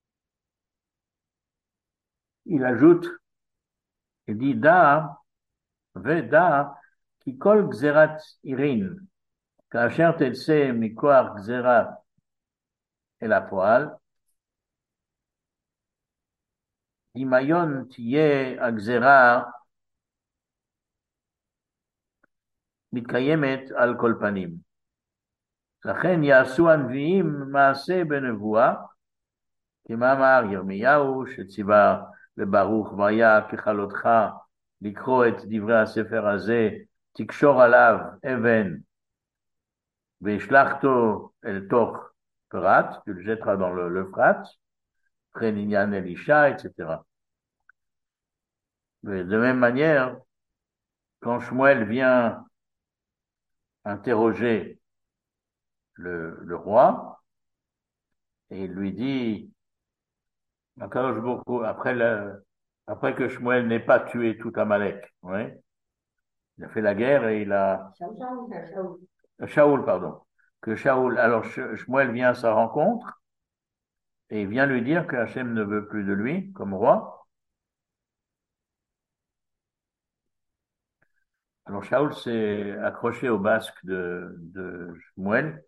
il ajoute, il dit, da, veda, ki kol gzerat irin, כאשר תצא מכוח גזירה אל הפועל, דמיון תהיה הגזירה מתקיימת על כל פנים. לכן יעשו הנביאים מעשה בנבואה, כמאמר ירמיהו שציווה לברוך והיה ככלותך לקרוא את דברי הספר הזה, תקשור עליו אבן והשלכתו אל תוך פרת, tu le jetteras dans le, le frat, après Ninyan Elisha, et cetera. Mais de même manière, quand Shmuel vient interroger le, le roi, et il lui dit, après, le, après que Shmuel n'ait pas tué tout Amalek, ouais, il a fait la guerre et il a... Shaoul, Shaoul pardon. Que Shaoul, alors Shmuel vient à sa rencontre et il vient lui dire que Hachem ne veut plus de lui comme roi. Alors Shaoul s'est accroché au basque de, de Shmuel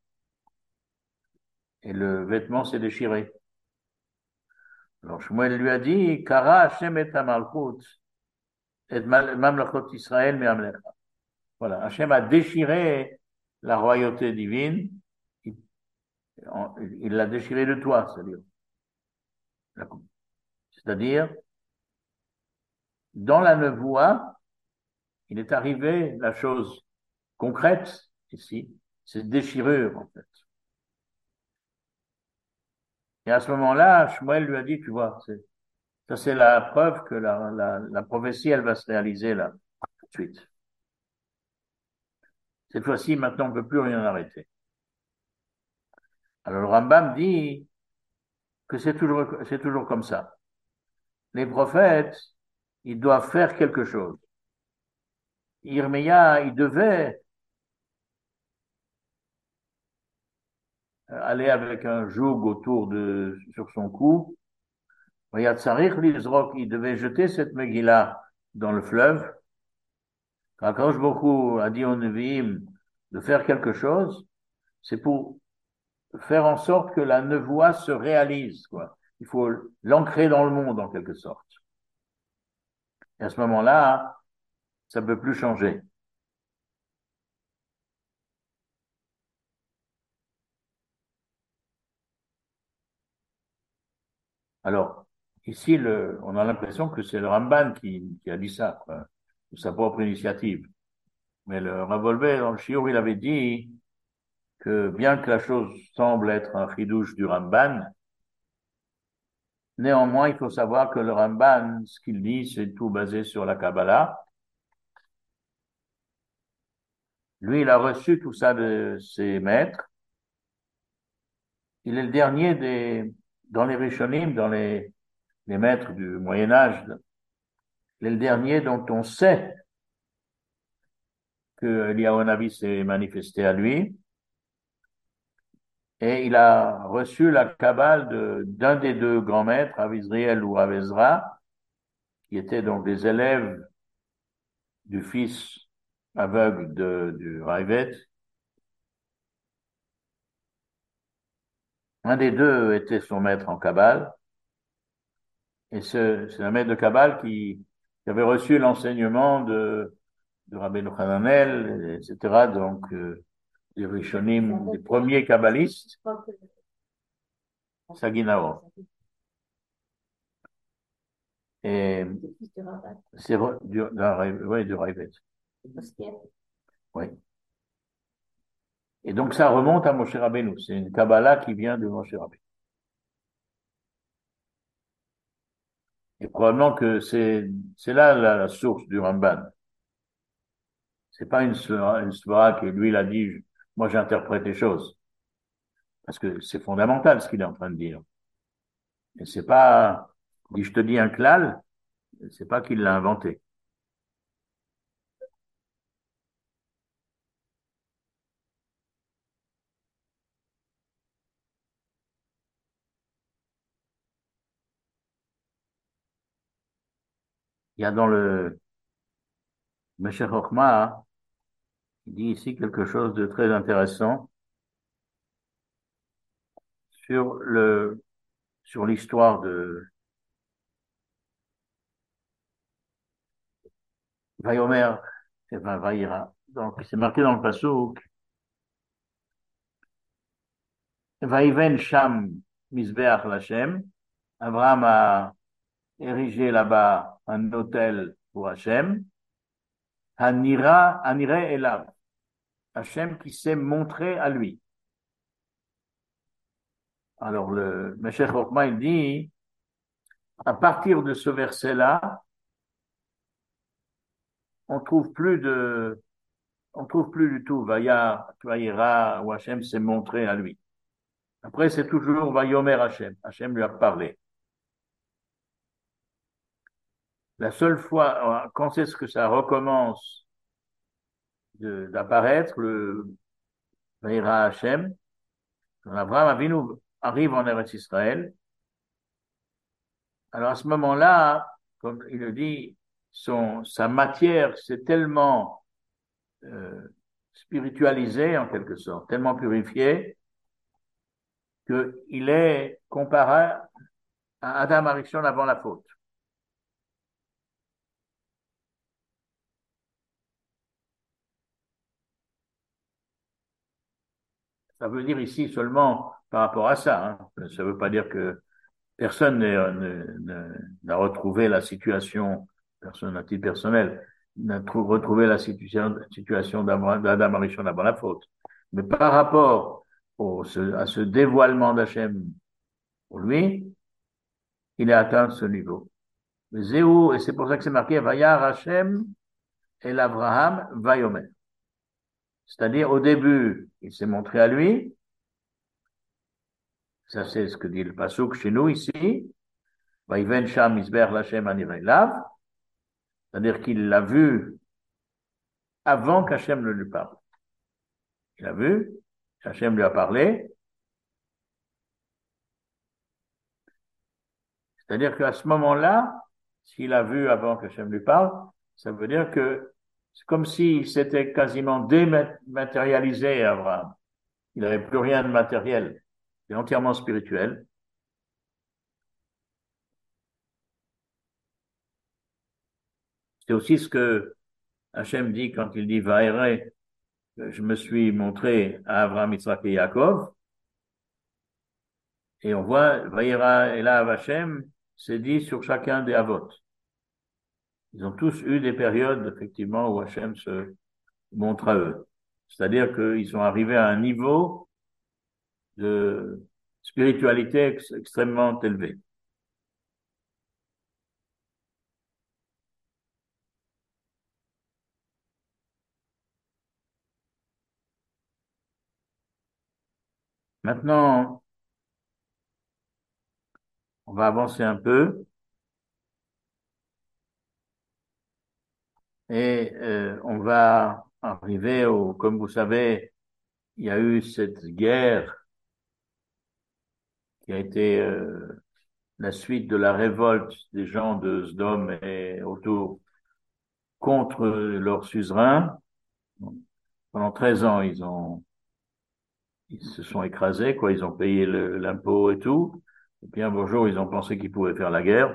et le vêtement s'est déchiré. Alors Shmuel lui a dit, Kara Hachem et Amalchut, et Mamlechot Israël mais Amlecha. Voilà, Hachem a déchiré la royauté divine, il, il l'a déchiré de toi, c'est-à-dire. C'est-à-dire, dans la nevoie, il est arrivé la chose concrète ici, c'est déchirure en fait. Et à ce moment-là, Shmuel lui a dit, tu vois, c'est, ça c'est la preuve que la, la, la prophétie, elle va se réaliser là, tout de suite. Cette fois-ci, maintenant, on ne peut plus rien arrêter. Alors le Rambam dit que c'est toujours, c'est toujours comme ça. les prophètes, ils doivent faire quelque chose. Irmia, il devait aller avec un joug autour de, sur son cou. Il devait jeter cette Megillah dans le fleuve. Quand Akadosh Baruch Hu a dit aux Nevi'im de faire quelque chose, c'est pour faire en sorte que la nevoie se réalise, quoi. Il faut l'ancrer dans le monde, en quelque sorte. Et à ce moment-là, ça ne peut plus changer. Alors, ici, le, on a l'impression que c'est le Ramban qui, qui a dit ça, quoi, de sa propre initiative. Mais le Ravolvé, dans le Shiur, il avait dit que bien que la chose semble être un chidouche du Ramban, néanmoins, il faut savoir que le Ramban, ce qu'il dit, c'est tout basé sur la Kabbalah. Lui, il a reçu tout ça de ses maîtres. Il est le dernier des, dans les Rishonim, dans les, les maîtres du Moyen-Âge. Il est le dernier dont on sait que Eliyahu Navi s'est manifesté à lui. Et il a reçu la Kabbale de, d'un des deux grands maîtres, Rav Israël ou Rav Ezra, qui étaient donc des élèves du fils aveugle de, du Ravet. Un des deux était son maître en Kabbale. Et c'est, c'est un maître de Kabbale qui, qui avait reçu l'enseignement de, de Rabbeinu Hananel, et cetera. Donc, euh, des Rishonim, des premiers kabbalistes, Saginao. Et c'est du, oui, du Ravet. Oui. Et donc ça remonte à Moshe Rabbeinu. C'est une Kabbalah qui vient de Moshe Rabbeinu. Et probablement que c'est c'est là la, la source du Ramban. C'est pas une une svara que lui il a dit. Moi j'interprète les choses parce que c'est fondamental ce qu'il est en train de dire. Et c'est pas dit je te dis un klal, c'est pas qu'il l'a inventé. Il y a dans le Meshech Chochma, il dit ici quelque chose de très intéressant sur le sur l'histoire de Vayomer et ben Vaïra. Donc c'est marqué dans le passouk Vaïven Sham Misbeach Lachem. Abraham a érigé là-bas un hôtel pour Hachem. Hanira, Hanire Elav. Hachem qui s'est montré à lui. Alors le Meshech Chochma il dit, à partir de ce verset-là, on trouve plus de, on trouve plus du tout Vaya, Vaïra, où Hachem s'est montré à lui. Après, c'est toujours Vayomer Hachem. Hachem lui a parlé. La seule fois, quand est-ce que ça recommence de, d'apparaître, le Vaïra Hachem, quand Abraham Avinu arrive en Eretz Israël, alors à ce moment-là, comme il le dit, son, sa matière s'est tellement euh, spiritualisée en quelque sorte, tellement purifiée, qu'il est comparé à Adam Arishon avant la faute. Ça veut dire ici seulement par rapport à ça. Hein. Ça ne veut pas dire que personne n'a retrouvé la situation, personne à titre personnel, n'a retrouvé la situation, situation d'Adam Arishon avant la faute. Mais par rapport au, ce, à ce dévoilement d'Hachem pour lui, il est atteint ce niveau. Zéou, et c'est pour ça que c'est marqué Vayar Hachem et l'Abraham Vayomer. C'est-à-dire, au début, il s'est montré à lui. Ça, c'est ce que dit le Passouk chez nous, ici. Vaïven Sham Isber Lachem Anirei Lav, c'est-à-dire qu'il l'a vu avant qu'Hachem ne lui parle. Il a vu, Hachem lui a parlé, c'est-à-dire qu'à ce moment-là, s'il a vu avant qu'Hachem lui parle, ça veut dire que c'est comme s'il s'était quasiment dématérialisé, Abraham. Il n'avait plus rien de matériel. C'est entièrement spirituel. C'est aussi ce que Hachem dit quand il dit Vaïre, je me suis montré à Abraham, Yitzhak et Yaakov. Et on voit Vaïra et là Hachem, c'est dit sur chacun des Avot. Ils ont tous eu des périodes, effectivement, où Hachem se montre à eux. C'est-à-dire qu'ils sont arrivés à un niveau de spiritualité ex- extrêmement élevé. Maintenant, on va avancer un peu et euh, on va arriver au, comme vous savez, il y a eu cette guerre qui a été euh, la suite de la révolte des gens de Sdom et autour contre leur suzerain. Pendant treize ans, ils ont, ils se sont écrasés, quoi. Ils ont payé le- l'impôt et tout. Et puis un beau jour, ils ont pensé qu'ils pouvaient faire la guerre.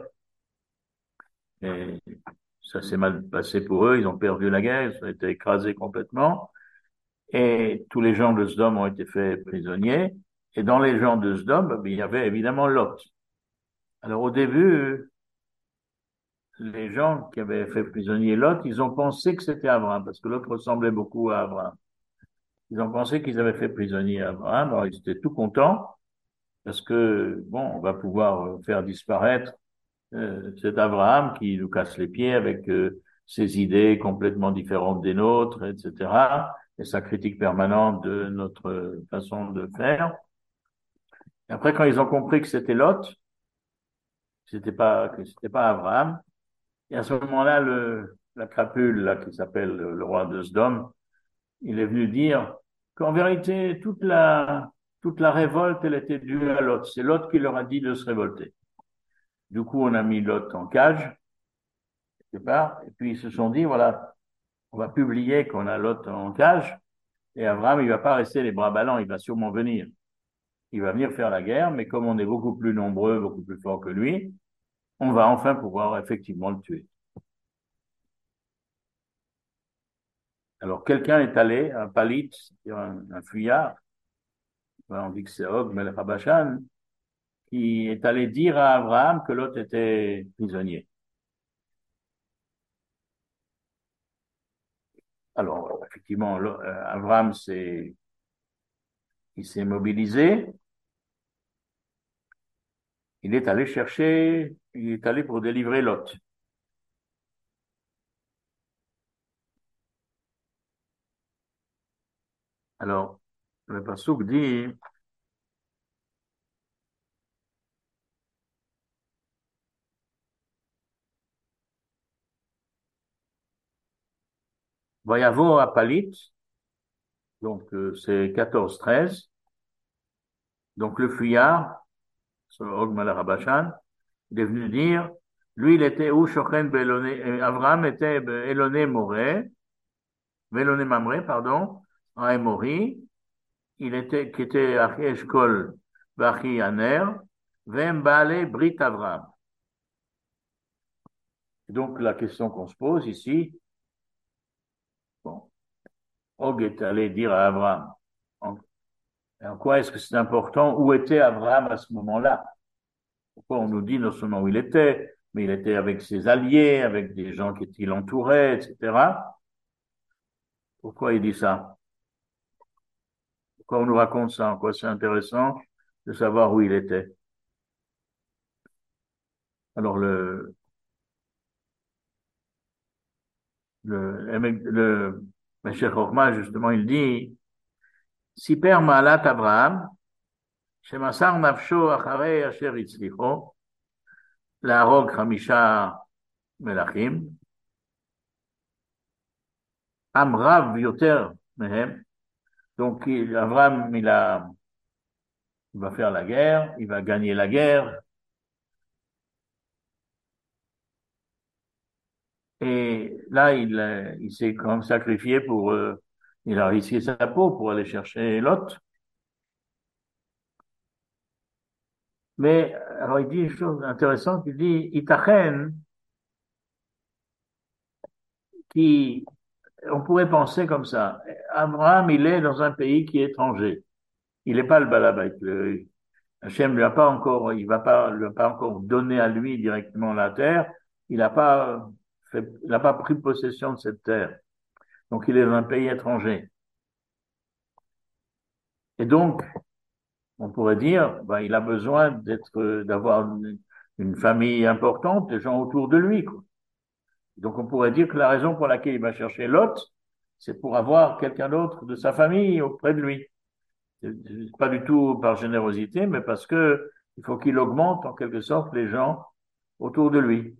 Et ça s'est mal passé pour eux. Ils ont perdu la guerre. Ils ont été écrasés complètement. Et tous les gens de Sdom ont été faits prisonniers. Et dans les gens de Sdom, il y avait évidemment Lot. Alors au début, les gens qui avaient fait prisonnier Lot, ils ont pensé que c'était Abraham, parce que Lot ressemblait beaucoup à Abraham. Ils ont pensé qu'ils avaient fait prisonnier Abraham, alors ils étaient tout contents, parce que, bon, on va pouvoir faire disparaître euh, cet Abraham qui nous casse les pieds avec euh, ses idées complètement différentes des nôtres, et cetera, et sa critique permanente de notre façon de faire. Et après, quand ils ont compris que c'était Lot, que c'était pas, que c'était pas Abraham, et à ce moment-là, le, la crapule, là, qui s'appelle le, le roi de Sdom, il est venu dire qu'en vérité, toute la, toute la révolte, elle était due à Lot. C'est Lot qui leur a dit de se révolter. Du coup, on a mis Lot en cage, quelque part, et puis ils se sont dit, voilà, on va publier qu'on a Lot en cage, et Abraham, il va pas rester les bras ballants, il va sûrement venir. Il va venir faire la guerre, mais comme on est beaucoup plus nombreux, beaucoup plus forts que lui, on va enfin pouvoir effectivement le tuer. Alors, quelqu'un est allé, un palit, c'est-à-dire un, un fuyard, on dit que c'est Og Melech Habashan, qui est allé dire à Abraham que l'autre était prisonnier. Alors, effectivement, Abraham s'est, il s'est mobilisé. Il est allé chercher, il est allé pour délivrer Lot. Alors, le passouk dit, Vayavo à Palit, donc euh, c'est quatorze treize, donc le fuyard, sur Og Malach Habashan, il est venu dire, lui il était où Shochen Beloné, Abraham était Eloné Moré, Beloné Mamré, pardon, en Émori, il était, qui était Achi Eshkol, Vachi Aner, Vem Baale Brit Avraham. Donc, la question qu'on se pose ici, bon, Og est allé dire à Abraham, en, en quoi est-ce que c'est important, où était Abraham à ce moment-là? Pourquoi on nous dit non seulement où il était, mais il était avec ses alliés, avec des gens qui l'entouraient, et cetera. Pourquoi il dit ça? Pourquoi on nous raconte ça? En quoi c'est intéressant de savoir où il était? Alors, le, le, le, le Cheikh Horma, justement, il dit, Siper Maalat Abraham, Shemasar Nafsho Acharei Asher Itzlicho, להרוג חמישה מלכים, עם רב יותר מהם, donc Abraham il, a, il va faire la guerre, il va gagner la guerre, et là il, il s'est quand même sacrifié pour, euh, il a risqué sa peau pour aller chercher Lot. Mais alors il dit une chose intéressante, il dit Itachen, qui on pourrait penser comme ça. Abraham, il est dans un pays qui est étranger. Il n'est pas le balabait. Le, Hachem lui a pas encore, il va pas, lui a pas encore donné à lui directement la terre. Il n'a pas fait, il n'a pas pris possession de cette terre. Donc il est dans un pays étranger. Et donc, on pourrait dire, ben, il a besoin d'être, d'avoir une, une famille importante, des gens autour de lui, quoi. Donc on pourrait dire que la raison pour laquelle il va chercher Lot, c'est pour avoir quelqu'un d'autre de sa famille auprès de lui. Pas du tout par générosité, mais parce que il faut qu'il augmente en quelque sorte les gens autour de lui.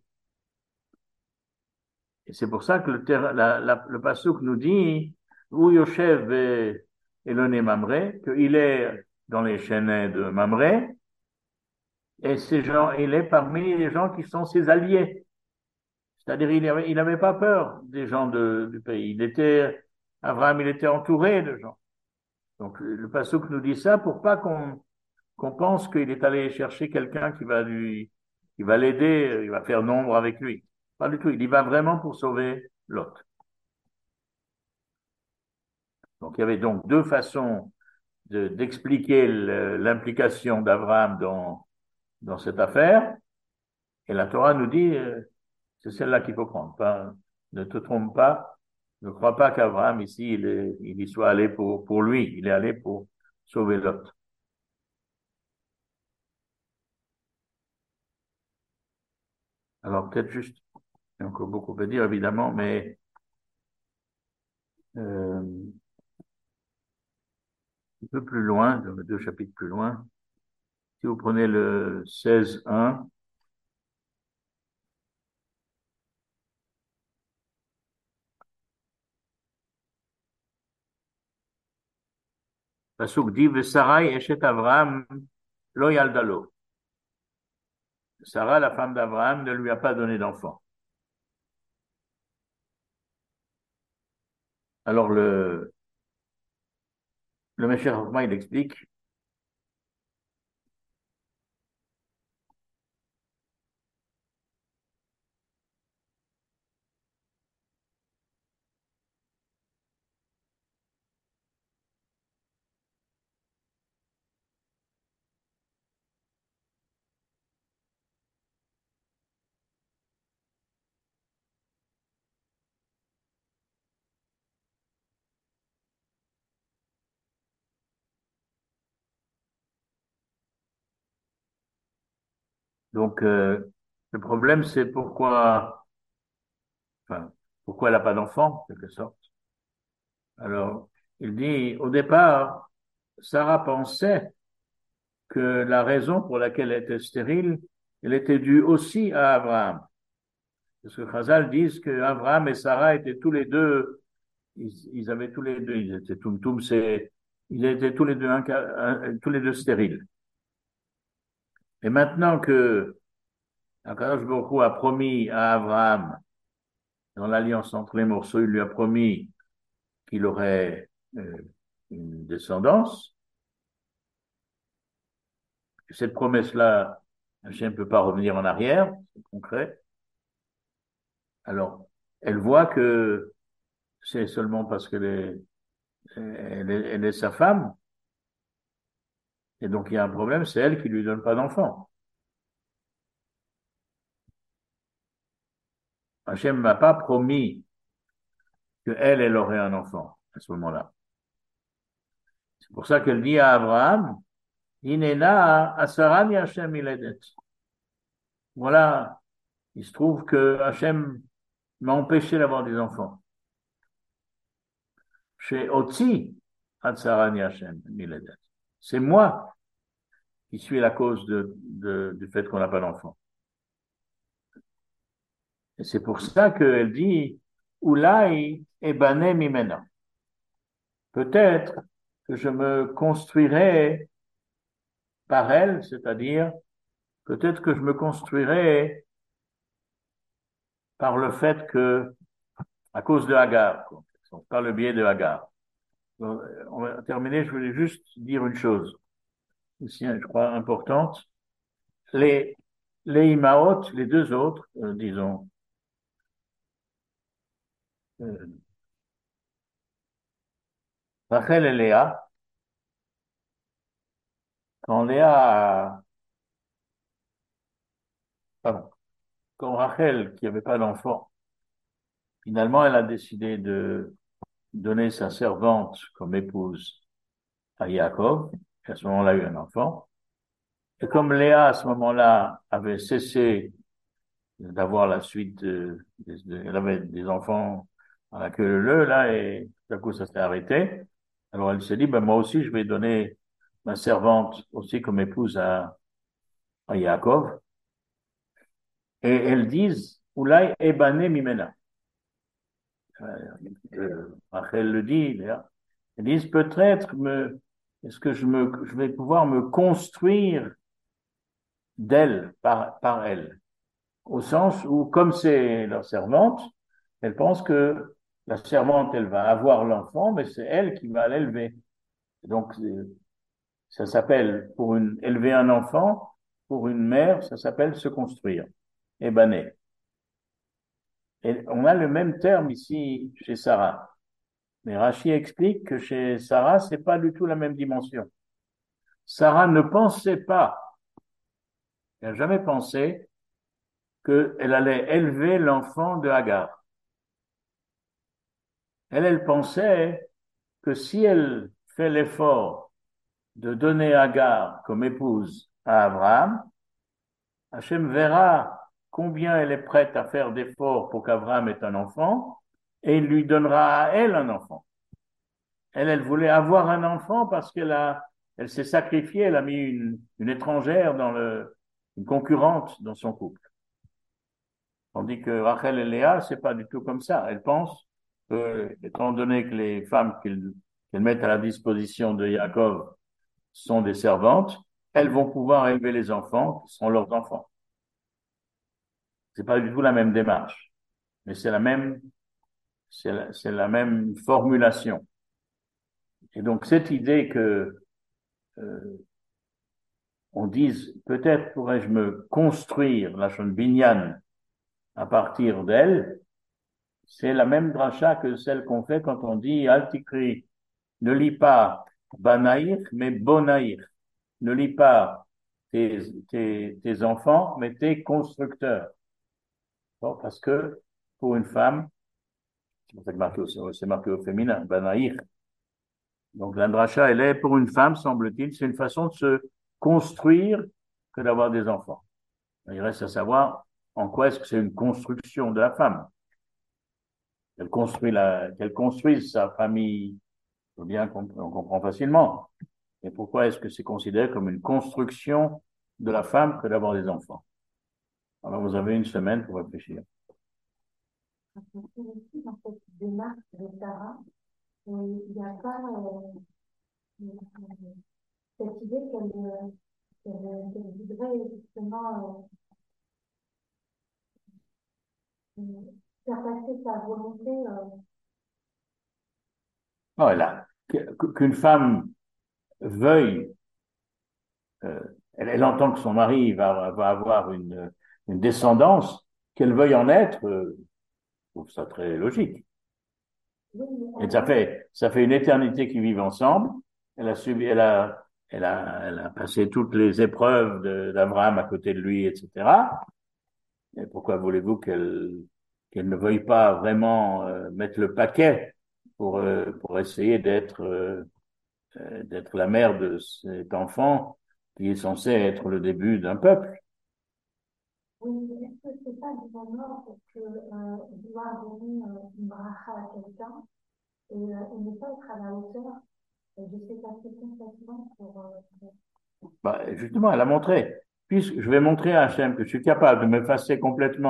Et c'est pour ça que le, ter- la, la, le passouk nous dit où Yoshev est Eloné Mamré, qu'il est dans les chaînes de Mamré, et ces gens, il est parmi les gens qui sont ses alliés. C'est-à-dire, il n'avait il avait pas peur des gens de, du pays. Il était, Abraham, il était entouré de gens. Donc, le passouk nous dit ça pour pas qu'on qu'on pense qu'il est allé chercher quelqu'un qui va lui, qui va l'aider, il va faire nombre avec lui. Pas du tout. Il y va vraiment pour sauver Lot. Donc, il y avait donc deux façons de, d'expliquer le- l'implication d'Abraham dans, dans cette affaire. Et la Torah nous dit, euh, c'est celle-là qu'il faut prendre. Pas, ne te trompe pas. Ne crois pas qu'Abraham, ici, il, est, il y soit allé pour, pour lui. Il est allé pour sauver Lot. Alors, peut-être juste, il y a encore beaucoup à dire, évidemment, mais euh, un peu plus loin, dans les deux chapitres plus loin, si vous prenez le seize un, Pasuk dit, Vesarai eshet Avraham lo yaldalo. Sarah, la femme d'Abraham, ne lui a pas donné d'enfant. Alors le, le Meshach Chochma, il explique, donc euh, le problème c'est pourquoi, enfin, pourquoi elle n'a pas d'enfant, en quelque sorte. Alors, il dit, au départ, Sarah pensait que la raison pour laquelle elle était stérile, elle était due aussi à Abraham. Parce que Chazal disent que Abraham et Sarah étaient tous les deux, ils, ils avaient tous les deux, ils étaient tum tum, c'est, ils étaient tous les deux, un, un, tous les deux stériles. Et maintenant que Akadosh Baruch Hu a promis à Abraham, dans l'alliance entre les morceaux, il lui a promis qu'il aurait euh, une descendance. Cette promesse-là, Hachem ne peut pas revenir en arrière, c'est concret. Alors, elle voit que c'est seulement parce qu'elle est, elle est, elle est sa femme, et donc il y a un problème, c'est elle qui lui donne pas d'enfant. Hachem m'a pas promis qu'elle, elle aurait un enfant à ce moment-là. C'est pour ça qu'elle dit à Abraham, Inena asarani Hachem iledet. Voilà, il se trouve que Hachem m'a empêché d'avoir des enfants. Chez Otsi, Hatsarani Hachem iledet. C'est moi qui suis la cause de, de, du fait qu'on n'a pas d'enfant. Et c'est pour ça qu'elle dit Oulai ebane mimena. Peut-être que je me construirai par elle, c'est-à-dire peut-être que je me construirai par le fait que, à cause de Hagar, quoi, par le biais de Hagar. Donc, on va terminer, je voulais juste dire une chose, ici, je crois, importante. Les, les Imaot, les deux autres, euh, disons, euh, Rachel et Léa, quand Léa, pardon, quand Rachel, qui n'avait pas d'enfant, finalement, elle a décidé de donner sa servante comme épouse à Yaakov, qui à ce moment-là a eu un enfant. Et comme Léa, à ce moment-là, avait cessé d'avoir la suite, de, de, de- elle avait des enfants à la queue leu, là, et tout à coup, ça s'est arrêté. Alors, elle s'est dit, ben, moi aussi, je vais donner ma servante aussi comme épouse à, à Yaakov. Et elles disent, Oulai ebane mimena. Euh, Rachel le dit, Léa. Elles disent, peut-être me, est-ce que je me, je vais pouvoir me construire d'elle, par, par elle. Au sens où, comme c'est leur servante, elle pense que la servante, elle va avoir l'enfant, mais c'est elle qui va l'élever. Donc, ça s'appelle, pour une, élever un enfant, pour une mère, ça s'appelle se construire. Ébané. Et on a le même terme ici chez Sarah. Mais Rachi explique que chez Sarah, c'est pas du tout la même dimension. Sarah ne pensait pas, elle n'a jamais pensé qu'elle allait élever l'enfant de Hagar. Elle, elle pensait que si elle fait l'effort de donner Hagar comme épouse à Abraham, Hachem verra combien elle est prête à faire d'efforts pour qu'Abraham ait un enfant et il lui donnera à elle un enfant. Elle, elle voulait avoir un enfant parce qu'elle a, elle s'est sacrifiée, elle a mis une, une étrangère dans le, une concurrente dans son couple. Tandis que Rachel et Léa, c'est pas du tout comme ça. Elles pensent que, étant donné que les femmes qu'elles qu'elles mettent à la disposition de Yaakov sont des servantes, elles vont pouvoir élever les enfants qui seront leurs enfants. C'est pas du tout la même démarche, mais c'est la même, c'est la, c'est la même formulation. Et donc cette idée que euh, on dise peut-être pourrais-je me construire la chaîne binyan à partir d'elle, c'est la même dracha que celle qu'on fait quand on dit Altikri, ne lis pas Banaïr, mais Bonaïr. Ne lis pas tes, tes, tes enfants, mais tes constructeurs. Bon, parce que pour une femme, c'est pour ça que marqué au, c'est marqué au féminin, Banaïr. Donc la dracha, elle est pour une femme, semble-t-il, c'est une façon de se construire que d'avoir des enfants. Il reste à savoir en quoi est-ce que c'est une construction de la femme. Qu'elle construit la, qu'elle construise sa famille, bien on comprend facilement. Et pourquoi est-ce que c'est considéré comme une construction de la femme que d'avoir des enfants? Alors vous avez une semaine pour réfléchir. Dans cette démarche de Sarah, il n'y a pas euh, cette idée qu'elle qu'elle qu'elle voudrait justement euh, faire passer sa volonté. Euh, Voilà. Qu'une femme veuille, euh, elle, elle entend que son mari va, va avoir une, une descendance, qu'elle veuille en être, euh, je trouve ça très logique. Et ça fait, ça fait une éternité qu'ils vivent ensemble. Elle a subi, elle a, elle a, elle a passé toutes les épreuves de- d'Abraham à côté de lui, et cetera. Et pourquoi voulez-vous qu'elle, qu'elle ne veuille pas vraiment euh, mettre le paquet pour, euh, pour essayer d'être, euh, euh, d'être la mère de cet enfant qui est censé être le début d'un peuple? oui, est-ce que c'est pas vraiment parce que euh, vouloir donner euh, une bracha à quelqu'un et, euh, et ne pas être à la hauteur euh, de ses actions complètement pour, euh, pour... Bah, justement, elle a montré. Puisque je vais montrer à Hachem que je suis capable de m'effacer complètement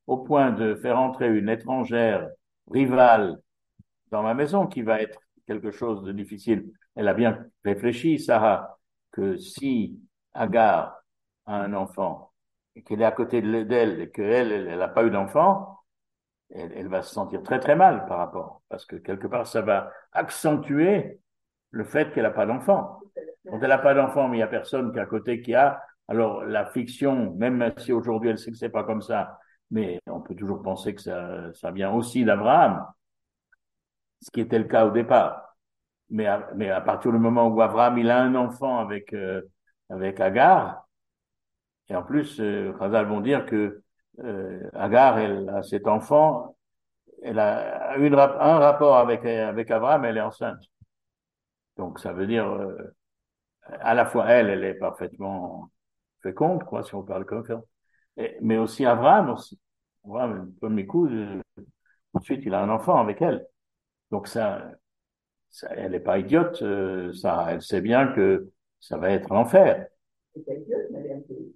au point de faire entrer une étrangère rivale dans ma maison, qui va être quelque chose de difficile. Elle a bien réfléchi, Sarah, que si Agar a un enfant et qu'elle est à côté d'elle et qu'elle, elle n'a pas eu d'enfant, elle, elle va se sentir très très mal par rapport, parce que quelque part, ça va accentuer le fait qu'elle n'a pas d'enfant. Quand elle n'a pas d'enfant, mais il n'y a personne qui est à côté qui a, alors la fiction, même si aujourd'hui elle sait que c'est pas comme ça, mais on peut toujours penser que ça, ça vient aussi d'Abraham, ce qui était le cas au départ. Mais à, mais à partir du moment où Abraham il a un enfant avec euh, avec Agar, et en plus, euh, Chazal vont dire que euh, Agar, elle a cet enfant, elle a une, un rapport avec avec Abraham, elle est enceinte. Donc ça veut dire euh, à la fois elle, elle est parfaitement féconde, quoi, si on parle comme ça, et, mais aussi Abraham aussi. Abraham, le premier coup, euh, tout de suite, il a un enfant avec elle. Donc ça, ça elle n'est pas idiote, euh, ça, elle sait bien que ça va être l'enfer. C'est pas idiote, mais elle est un peu